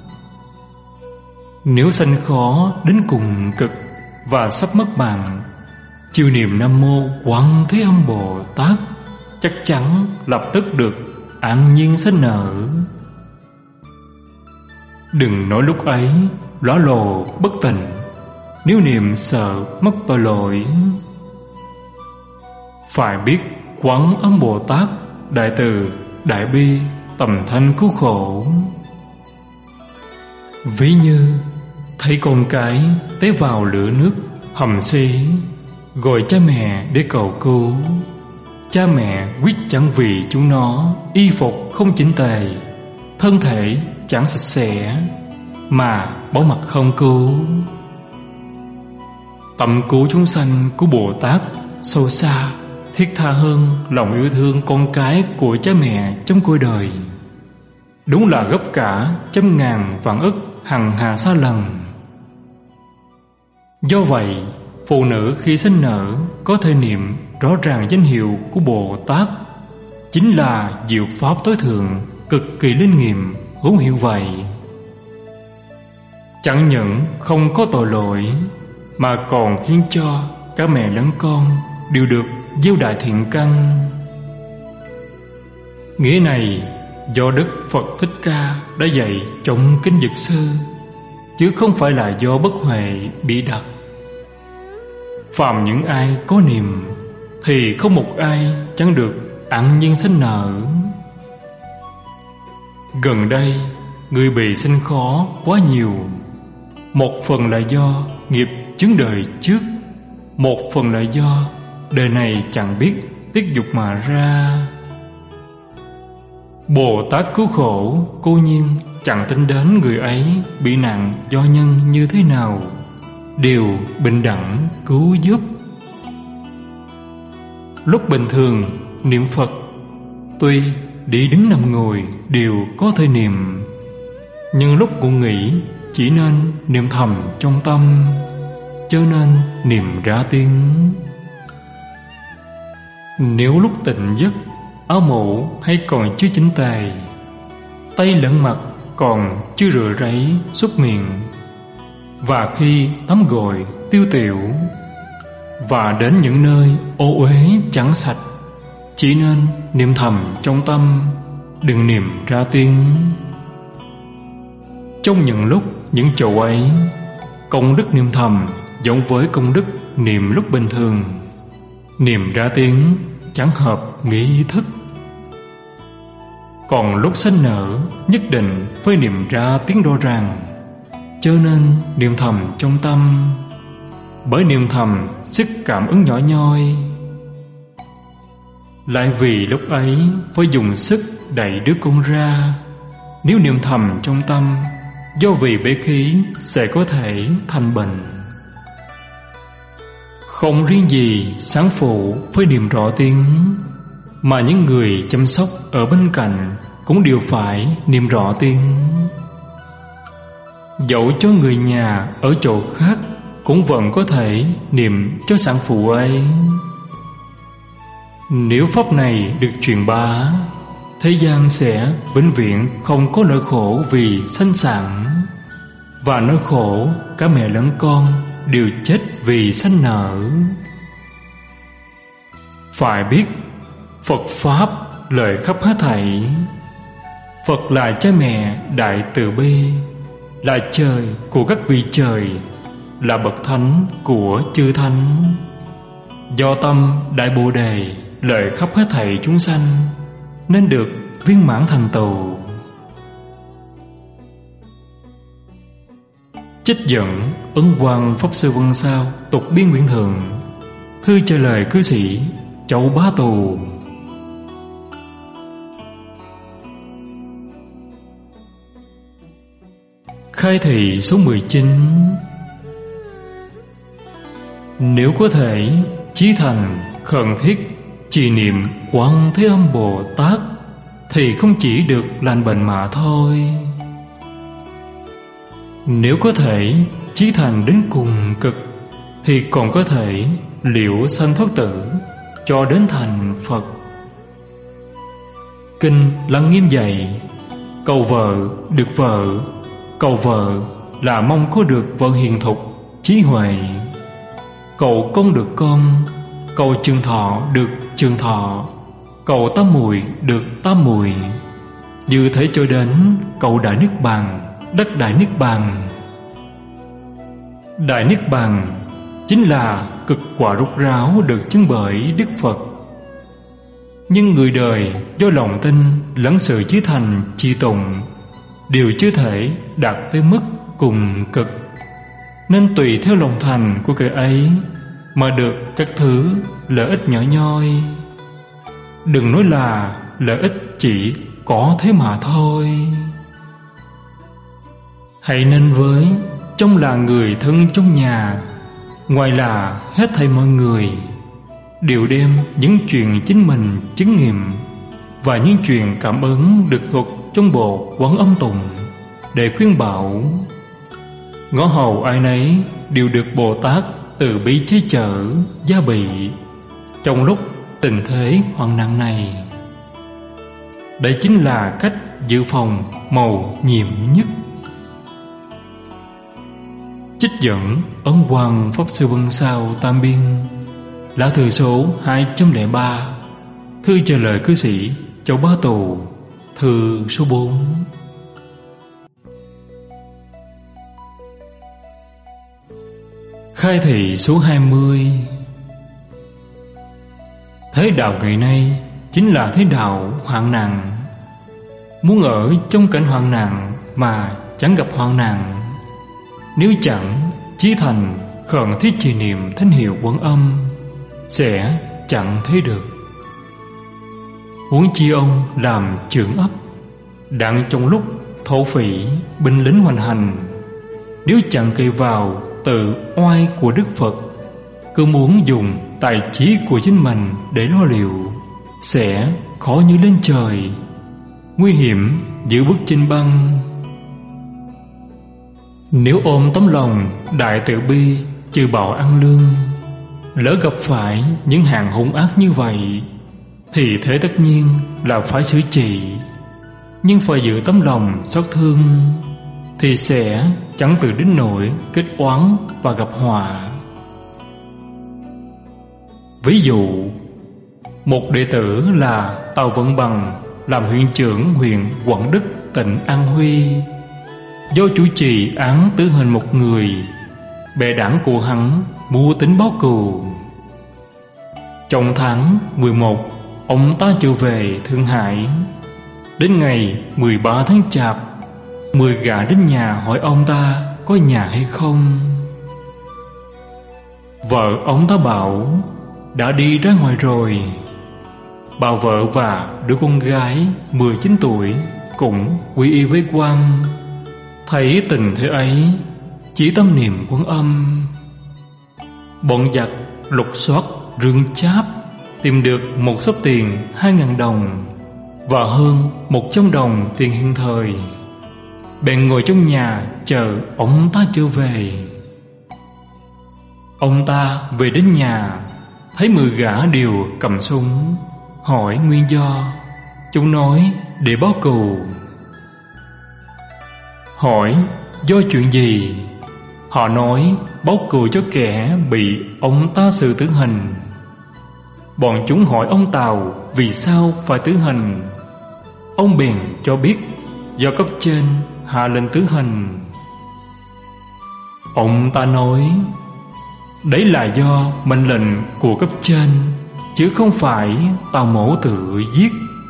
Nếu sanh khó đến cùng cực và sắp mất mạng, chiêu niệm Nam Mô Quán Thế Âm Bồ Tát chắc chắn lập tức được an nhiên sinh nở. Đừng nói lúc ấy lõa lồ bất tịnh, nếu niệm sợ mất tội lỗi. Phải biết Quán Âm Bồ Tát đại từ đại bi, tầm thanh cứu khổ. Ví như thấy con cái té vào lửa nước hầm xí, gọi cha mẹ để cầu cứu. Cha mẹ quyết chẳng vì chúng nó y phục không chỉnh tề, thân thể chẳng sạch sẽ, mà bỏ mặc không cứu. Tâm cứu chúng sanh của Bồ Tát sâu xa, thiết tha hơn lòng yêu thương con cái của cha mẹ trong cuộc đời. Đúng là gấp cả trăm ngàn vạn ức hằng hà sa lần. Do vậy, phụ nữ khi sinh nở có thể niệm rõ ràng danh hiệu của Bồ Tát, chính là diệu pháp tối thượng, cực kỳ linh nghiệm, hữu hiệu vậy. Chẳng những không có tội lỗi, mà còn khiến cho cả mẹ lẫn con đều được gieo đại thiện căn. Nghĩa này do Đức Phật Thích Ca đã dạy trong Kinh Dực Sư, chứ không phải là do bất huệ bị đặt. Phàm những ai có niệm thì không một ai chẳng được an nhiên sinh nở. Gần đây người bị sinh khó quá nhiều, một phần là do nghiệp chướng đời trước, một phần là do đời này chẳng biết tiết dục mà ra. Bồ Tát cứu khổ cố nhiên chẳng tính đến người ấy bị nặng do nhân như thế nào, đều bình đẳng cứu giúp. Lúc bình thường niệm Phật, tuy đi đứng nằm ngồi đều có thể niệm, nhưng lúc ngủ nghỉ chỉ nên niệm thầm trong tâm, chớ nên niệm ra tiếng. Nếu lúc tỉnh giấc áo mũ hay còn chưa chỉnh tề, tay lẫn mặt còn chưa rửa ráy súc miệng, và khi tắm gội tiêu tiểu, và đến những nơi ô uế chẳng sạch, chỉ nên niệm thầm trong tâm, đừng niệm ra tiếng. Trong những lúc những chỗ ấy, công đức niệm thầm giống với công đức niệm lúc bình thường. Niệm ra tiếng chẳng hợp nghĩa ý thức. Còn lúc sanh nở nhất định phải niệm ra tiếng rõ ràng, cho nên niệm thầm trong tâm. Bởi niệm thầm sức cảm ứng nhỏ nhoi, lại vì lúc ấy phải dùng sức đẩy đứa con ra. Nếu niệm thầm trong tâm, do vì bế khí sẽ có thể thành bệnh. Không riêng gì sáng phụ phải niệm rõ tiếng, mà những người chăm sóc ở bên cạnh cũng đều phải niệm rõ tiếng. Dẫu cho người nhà ở chỗ khác cũng vẫn có thể niệm cho sản phụ ấy. Nếu pháp này được truyền bá, thế gian sẽ vĩnh viễn không có nỗi khổ vì sanh sản, và nỗi khổ cả mẹ lẫn con đều chết vì sanh nở. Phải biết Phật Pháp lời khắp hết thảy. Phật là cha mẹ đại từ bi, là trời của các vị trời, là bậc thánh của chư thánh. Do tâm đại bồ đề lợi khắp hết thảy chúng sanh, nên được viên mãn thành tựu. Trích dẫn Ấn Quang Pháp Sư Vân Sao tục biên Nguyễn Thượng, thư trả lời cư sĩ Châu Bá Tù. Khai thị số mười chín. Nếu có thể chí thành khẩn thiết trì niệm Quan Thế Âm Bồ Tát, thì không chỉ được lành bệnh mà thôi. Nếu có thể chí thành đến cùng cực, thì còn có thể liễu sanh thoát tử cho đến thành Phật. Kinh Lăng Nghiêm dạy: cầu vợ được vợ, cầu vợ là mong có được vợ hiền thục, trí huệ. Cầu con được con, cầu trường thọ được trường thọ, cầu tam muội được tam muội. Như thế cho đến cầu đại niết bàn, đắc đại niết bàn. Đại niết bàn chính là cực quả rốt ráo được chứng bởi Đức Phật. Nhưng người đời do lòng tin lẫn sự chí thành chi tụng đều chưa thể đạt tới mức cùng cực, nên tùy theo lòng thành của kẻ ấy mà được các thứ lợi ích nhỏ nhoi. Đừng nói là lợi ích chỉ có thế mà thôi. Hãy nên với trong là người thân trong nhà, ngoài là hết thảy mọi người đều đem những chuyện chính mình chứng nghiệm và những chuyện cảm ứng được thuật trong bộ Quán Âm Tùng để khuyên bảo. Ngõ hầu ai nấy đều được Bồ Tát từ bi che chở, gia bị trong lúc tình thế hoạn nạn này. Đây chính là cách dự phòng mầu nhiệm nhất. Trích dẫn Ấn Quang Pháp Sư Vân Sao Tam Biên, lá thư số hai trăm lẻ ba, thư trả lời cư sĩ Châu Bá Tù, thư số bốn. Khai thị số hai mươi. Thế đạo ngày nay chính là thế đạo hoạn nạn. Muốn ở trong cảnh hoạn nạn mà chẳng gặp hoạn nạn, nếu chẳng chí thành khẩn thiết trì niệm thánh hiệu Quán Âm, sẽ chẳng thấy được. Huống chi ông làm trưởng ấp, đang trong lúc thổ phỉ binh lính hoành hành, nếu chẳng kề vào tự oai của Đức Phật, cứ muốn dùng tài trí của chính mình để lo liệu, sẽ khó như lên trời, nguy hiểm giữa bước trên băng. Nếu ôm tấm lòng đại từ bi trừ bạo ăn lương, lỡ gặp phải những hàng hung ác như vậy, thì thế tất nhiên là phải xử trị. Nhưng phải giữ tấm lòng xót thương thì sẽ chẳng từ đến nỗi kết oán và gặp họa. Ví dụ, một đệ tử là Tào Vận Bằng làm huyện trưởng huyện Quảng Đức, tỉnh An Huy, do chủ trì án tử hình một người, bè đảng của hắn mua tính báo cừu. Trong tháng mười một, ông ta trở về Thượng Hải. Đến ngày mười ba tháng Chạp, mười gã đến nhà hỏi ông ta có nhà hay không. Vợ ông ta bảo đã đi ra ngoài rồi. Bà vợ và đứa con gái mười chín tuổi cũng quy y với Quan. Thấy tình thế ấy, chỉ tâm niệm Quan Âm. Bọn giặc lục soát rương cháp, tìm được một xấp tiền hai ngàn đồng và hơn một trăm đồng tiền hiện thời. Bèn ngồi trong nhà chờ ông ta trở về. Ông ta về đến nhà, thấy mười gã đều cầm súng, hỏi nguyên do. Chúng nói để báo cừu. Hỏi do chuyện gì? Họ nói báo cừu cho kẻ bị ông ta xử tử hình. Bọn chúng hỏi ông Tào vì sao phải tử hình. Ông bèn cho biết do cấp trên hạ lệnh tử hình. Ông ta nói đấy là do mệnh lệnh của cấp trên, chứ không phải Tào mổ tự giết.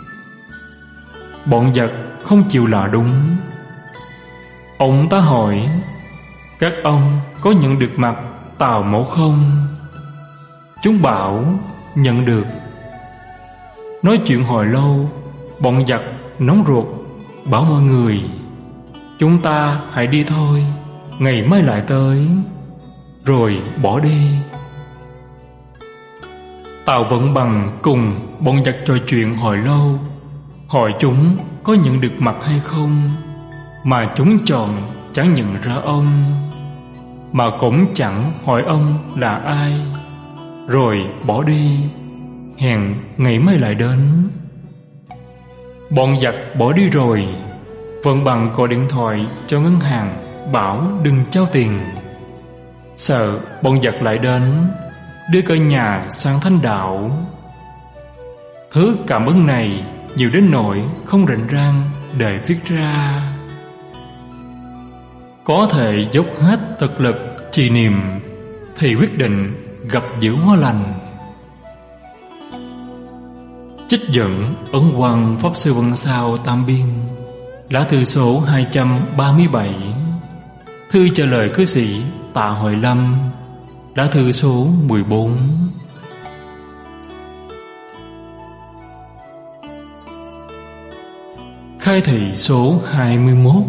Bọn giặc không chịu là đúng. Ông ta hỏi các ông có nhận được mặt Tào mổ không? Chúng bảo nhận được. Nói chuyện hồi lâu, bọn giặc nóng ruột bảo mọi người chúng ta hãy đi thôi, ngày mai lại tới. Rồi bỏ đi. Tào Vận Bằng cùng bọn giặc trò chuyện hồi lâu, hỏi chúng có nhận được mặt hay không, mà chúng chọn chẳng nhận ra ông, mà cũng chẳng hỏi ông là ai. Rồi bỏ đi, hẹn ngày mai lại đến. Bọn giặc bỏ đi rồi, Vận Bằng gọi điện thoại cho ngân hàng bảo đừng trao tiền, sợ bọn giặc lại đến đưa cả nhà sang Thanh Đạo. Thứ cảm ơn này nhiều đến nỗi không rảnh rang để viết ra. Có thể dốc hết thực lực trì niệm thì quyết định gặp dữ hóa lành. Trích dẫn Ấn Quang Pháp Sư Văn Sao Tam Biên, lá thư số hai trăm ba mươi bảy. Thư trả lời cư sĩ Tạ Hội Lâm, lá thư số mười bốn. Khai thị số hai mươi mốt.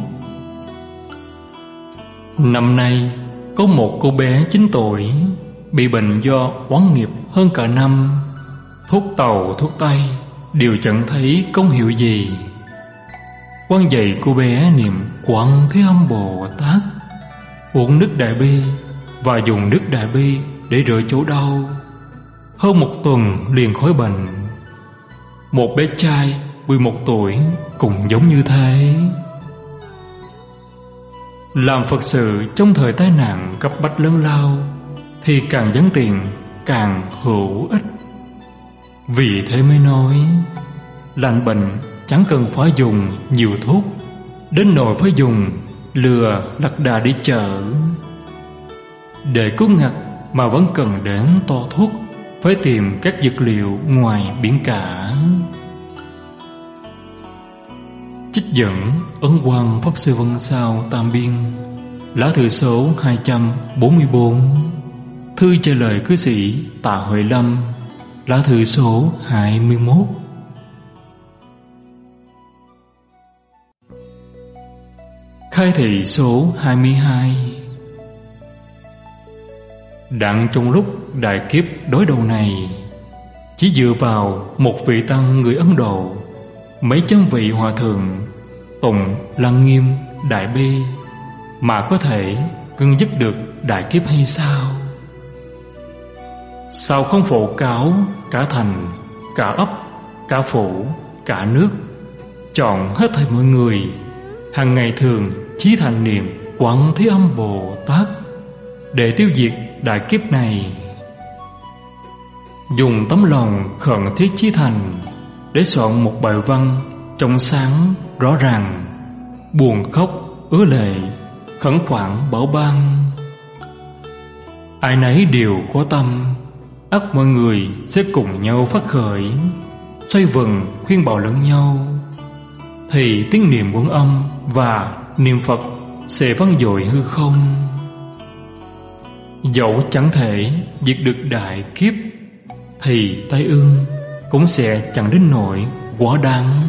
Năm nay có một cô bé chín tuổi bị bệnh do oán nghiệp hơn cả năm. Thuốc tàu thuốc tây đều chẳng thấy công hiệu gì. Quan dạy cô bé niệm Quán Thế Âm Bồ Tát, uống nước đại bi và dùng nước đại bi để rửa chỗ đau. Hơn một tuần liền khỏi bệnh. Một bé trai mười một tuổi cũng giống như thế. Làm Phật sự trong thời tai nạn cấp bách lớn lao thì càng gián tiền càng hữu ích. Vì thế mới nói lành bệnh chẳng cần phải dùng nhiều thuốc, đến nỗi phải dùng lừa lạc đà đi chợ. Để cứu ngặt mà vẫn cần đến to thuốc, phải tìm các dược liệu ngoài biển cả. Trích dẫn Ấn Quang Pháp Sư Văn Sao Tam Biên, lá thư số hai trăm bốn mươi bốn. Thư trả lời cư sĩ Tạ Huệ Lâm, lá thư số hai mươi mốt. Khai thị số hai mươi hai. Đặng trong lúc đại kiếp đối đầu này, chỉ dựa vào một vị tăng người Ấn Độ, mấy trăm vị hòa thượng tụng Lăng Nghiêm Đại Bi mà có thể cưng dứt được đại kiếp hay sao? Sao không phổ cáo cả thành, cả ấp, cả phủ, cả nước, chọn hết thảy mọi người, hàng ngày thường chí thành niệm Quán Thế Âm Bồ Tát để tiêu diệt đại kiếp này. Dùng tấm lòng khẩn thiết chí thành để soạn một bài văn trong sáng rõ ràng, buồn khóc ứa lệ, khẩn khoản bảo ban. Ai nấy đều có tâm, ắt mọi người sẽ cùng nhau phát khởi, xoay vần khuyên bảo lẫn nhau, thì tiếng niệm Quan Âm và niệm Phật sẽ vang dội hư không. Dẫu chẳng thể diệt được đại kiếp, thì tai ương cũng sẽ chẳng đến nỗi quá đáng.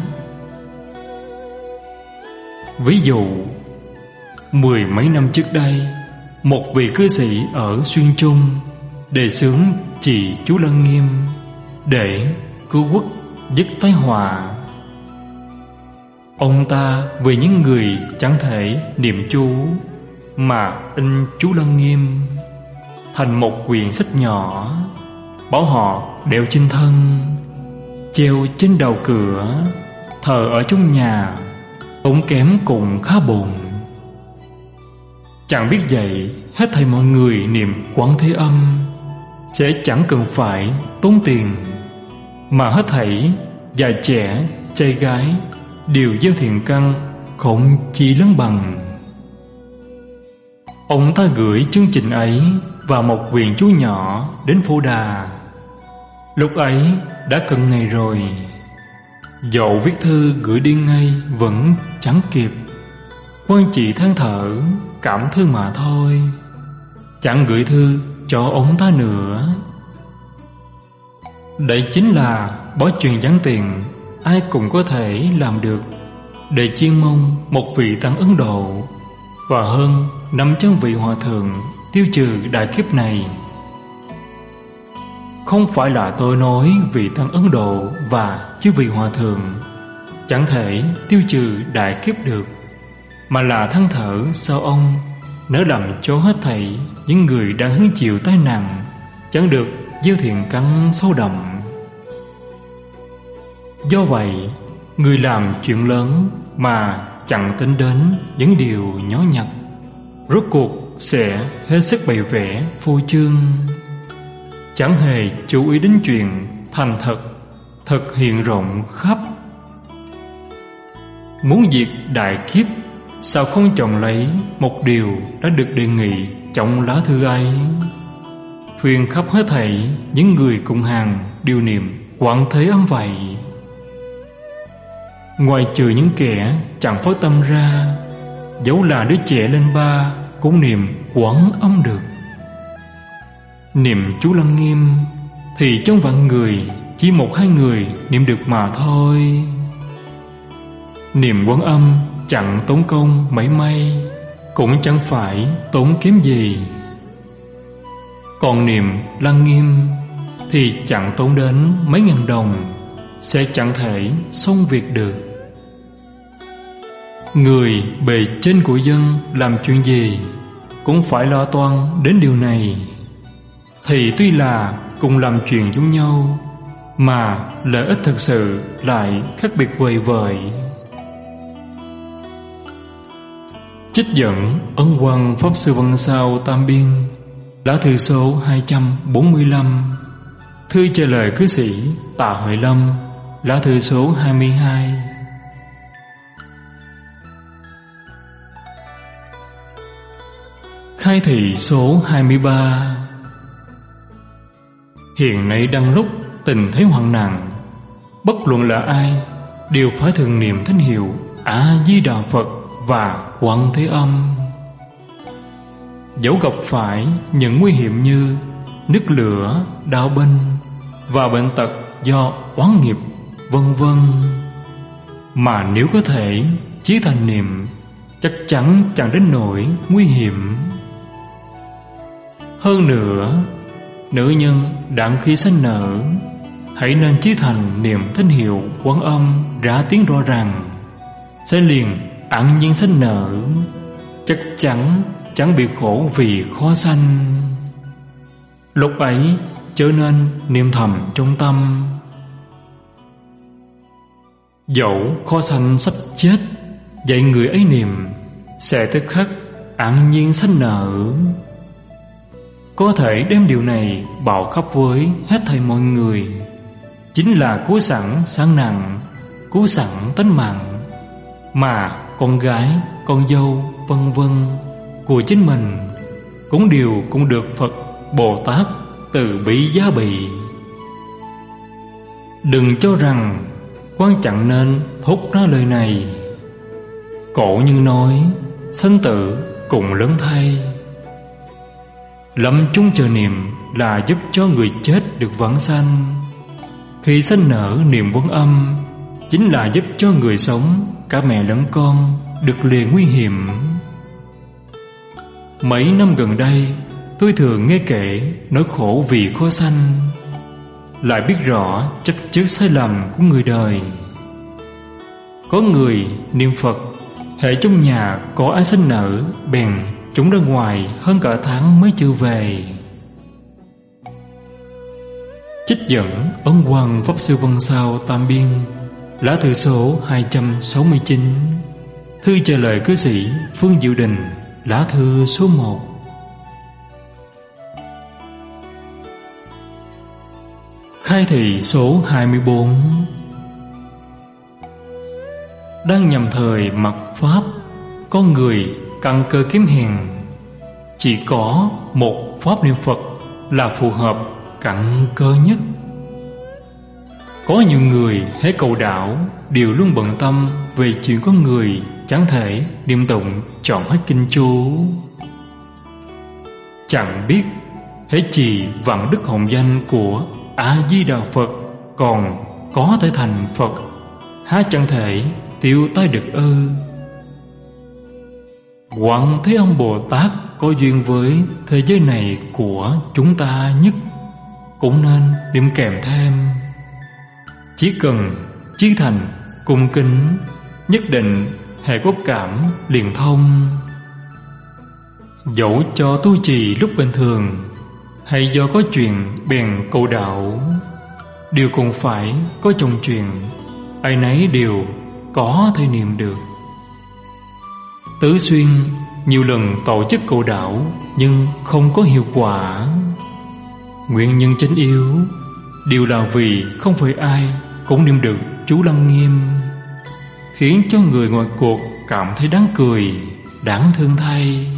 Ví dụ, mười mấy năm trước đây, một vị cư sĩ ở Xuyên Trung đề xướng trì chú Lăng Nghiêm để cứu quốc dứt tai họa. Ông ta vì những người chẳng thể niệm chú mà in chú Lăng Nghiêm thành một quyển sách nhỏ, bảo họ đeo trên thân, treo trên đầu cửa, thờ ở trong nhà, tốn kém cũng khá buồn. Chẳng biết vậy, hết thảy mọi người niệm Quán Thế Âm sẽ chẳng cần phải tốn tiền, mà hết thảy già trẻ, trai gái đều gieo thiện căn không chi lớn bằng. Ông ta gửi chương trình ấy vào một viện chú nhỏ đến Phổ Đà. Lúc ấy đã cận ngày rồi, dẫu viết thư gửi đi ngay vẫn chẳng kịp, quan chỉ than thở cảm thương mà thôi, chẳng gửi thư cho ông ta nữa. Đây chính là bói truyền gián tiền ai cũng có thể làm được, để chiên mong một vị tăng Ấn Độ và hơn năm trăm vị hòa thượng tiêu trừ đại kiếp này. Không phải là tôi nói vị tăng Ấn Độ và chư vị hòa thượng chẳng thể tiêu trừ đại kiếp được, mà là than thở sao ông nỡ làm cho hết thảy những người đang hứng chịu tai nạn chẳng được gieo thiện căn sâu đậm. Do vậy, người làm chuyện lớn mà chẳng tính đến những điều nhỏ nhặt, rốt cuộc sẽ hết sức bày vẽ phô trương, chẳng hề chú ý đến chuyện thành thật thực hiện rộng khắp. Muốn diệt đại kiếp, sao không chọn lấy một điều đã được đề nghị trong lá thư ấy, khuyên khắp hết thảy những người cùng hàng điều niệm Quán Thế Âm vậy. Ngoài trừ những kẻ chẳng phát tâm ra, dẫu là đứa trẻ lên ba cũng niệm Quán Âm được. Niệm chú Lăng Nghiêm thì trong vạn người chỉ một hai người niệm được mà thôi. Niệm Quán Âm chẳng tốn công mảy may, cũng chẳng phải tốn kém gì. Còn niệm Lăng Nghiêm thì chẳng tốn đến mấy ngàn đồng, sẽ chẳng thể xong việc được. Người bề trên của dân làm chuyện gì cũng phải lo toan đến điều này, thì tuy là cùng làm chuyện giống nhau, mà lợi ích thực sự lại khác biệt vời vợi. Trích dẫn Ấn Quang Pháp Sư Văn Sao Tam Biên, lá thư số hai trăm bốn mươi lăm, thư trả lời cư sĩ Tạ Huệ Lâm, lá thư số hai mươi hai. Khai thị số hai mươi ba. Hiện nay đang lúc tình thế hoạn nạn, bất luận là ai đều phải thường niệm thánh hiệu A Di Đà Phật và Quán Thế Âm. Dẫu gặp phải những nguy hiểm như nước lửa, đao binh và bệnh tật do oán nghiệp, vân vân, mà nếu có thể chí thành niệm, chắc chắn chẳng đến nỗi nguy hiểm. Hơn nữa, nữ nhân đặng khi sanh nở, hãy nên chí thành niệm thánh hiệu Quán Âm rã tiếng rõ ràng, sẽ liền ẵn nhiên sanh nở, chắc chắn chẳng bị khổ vì khó sanh. Lúc ấy trở nên niệm thầm trong tâm: Dẫu khó sanh sắp chết, dạy người ấy niệm, sẽ tức khắc an nhiên sanh nở. Có thể đem điều này bảo khắp với hết thảy mọi người, chính là cứu sẵn sáng nặng, cứu sẵn tính mạng, mà con gái, con dâu, vân vân của chính mình cũng đều cũng được Phật Bồ Tát từ bi giá bị. Đừng cho rằng quan chẳng nên thốt ra lời này. Cổ nhân nói, sinh tử cùng lớn thay. Lâm chung chờ niệm là giúp cho người chết được vãng sanh. Khi sinh nở niệm Quan Âm, chính là giúp cho người sống, cả mẹ lẫn con, được lìa nguy hiểm. Mấy năm gần đây, tôi thường nghe kể nỗi khổ vì khó sanh, lại biết rõ chấp trước sai lầm của người đời. Có người niệm Phật, hễ trong nhà có ai sinh nở, bèn chúng ra ngoài hơn cả tháng mới chưa về. Trích dẫn Ấn Quang Pháp Sư Văn Sao Tam Biên, lá thư số hai trăm sáu mươi chín, thư trả lời cư sĩ Phương Diệu Đình, lá thư số một. Khai thị số hai mươi bốn. Đang nhằm thời mặt Pháp, con người căn cơ kiếm hiền, chỉ có một pháp niệm Phật là phù hợp căn cơ nhất. Có nhiều người hễ cầu đạo đều luôn bận tâm về chuyện con người chẳng thể niệm tụng trọn hết kinh chú. Chẳng biết hễ trì vạn đức hồng danh của A Di Đà Phật còn có thể thành Phật, há chẳng thể tiêu tai được ư? Quảng Thế Âm Bồ Tát có duyên với thế giới này của chúng ta nhất, cũng nên niệm kèm thêm. Chỉ cần chí thành cung kính, nhất định hệ có cảm liền thông. Dẫu cho tu trì lúc bình thường, hay do có chuyện bèn cầu đạo, đều cũng phải có trong chuyện, ai nấy đều có thể niệm được. Tứ Xuyên nhiều lần tổ chức cầu đạo nhưng không có hiệu quả. Nguyên nhân chính yếu đều là vì không phải ai cũng niệm được chú Lăng Nghiêm, khiến cho người ngoài cuộc cảm thấy đáng cười, đáng thương thay.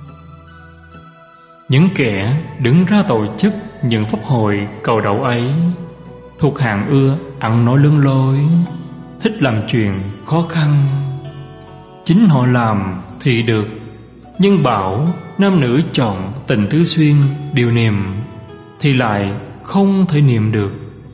Những kẻ đứng ra tổ chức những pháp hội cầu đạo ấy thuộc hạng ưa ăn nói lưng lối, thích làm chuyện khó khăn. Chính họ làm thì được, nhưng bảo nam nữ chọn tình tứ xuyên điều niệm thì lại không thể niệm được.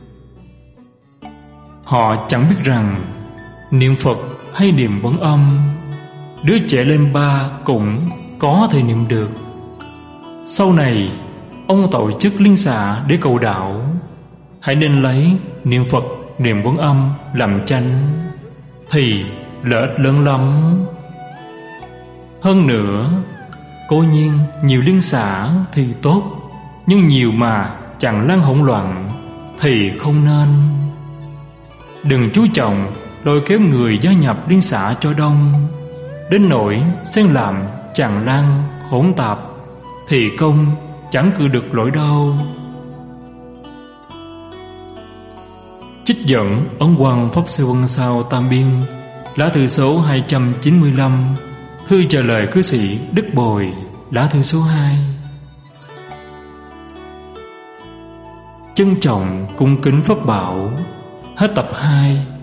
Họ chẳng biết rằng niệm Phật hay niệm Quan Âm, đứa trẻ lên ba cũng có thể niệm được. Sau này ông tổ chức liên xã để cầu đạo, hãy nên lấy niệm Phật niệm Quan Âm làm chánh, thì lợi ích lớn lắm. Hơn nữa, cố nhiên nhiều liên xã thì tốt, nhưng nhiều mà chẳng lan hỗn loạn thì không nên. Đừng chú trọng lôi kéo người gia nhập liên xã cho đông, đến nỗi xen làm tràn lan hỗn tạp, thì công chẳng cự được lỗi đâu. Trích dẫn Ấn Quang Pháp Sư Văn Sao Tam Biên, lá thư số hai trăm chín mươi lăm, thư trả lời cư sĩ Đức Bồi, lá thư số hai. Trân trọng cung kính pháp bảo. Hết tập hai.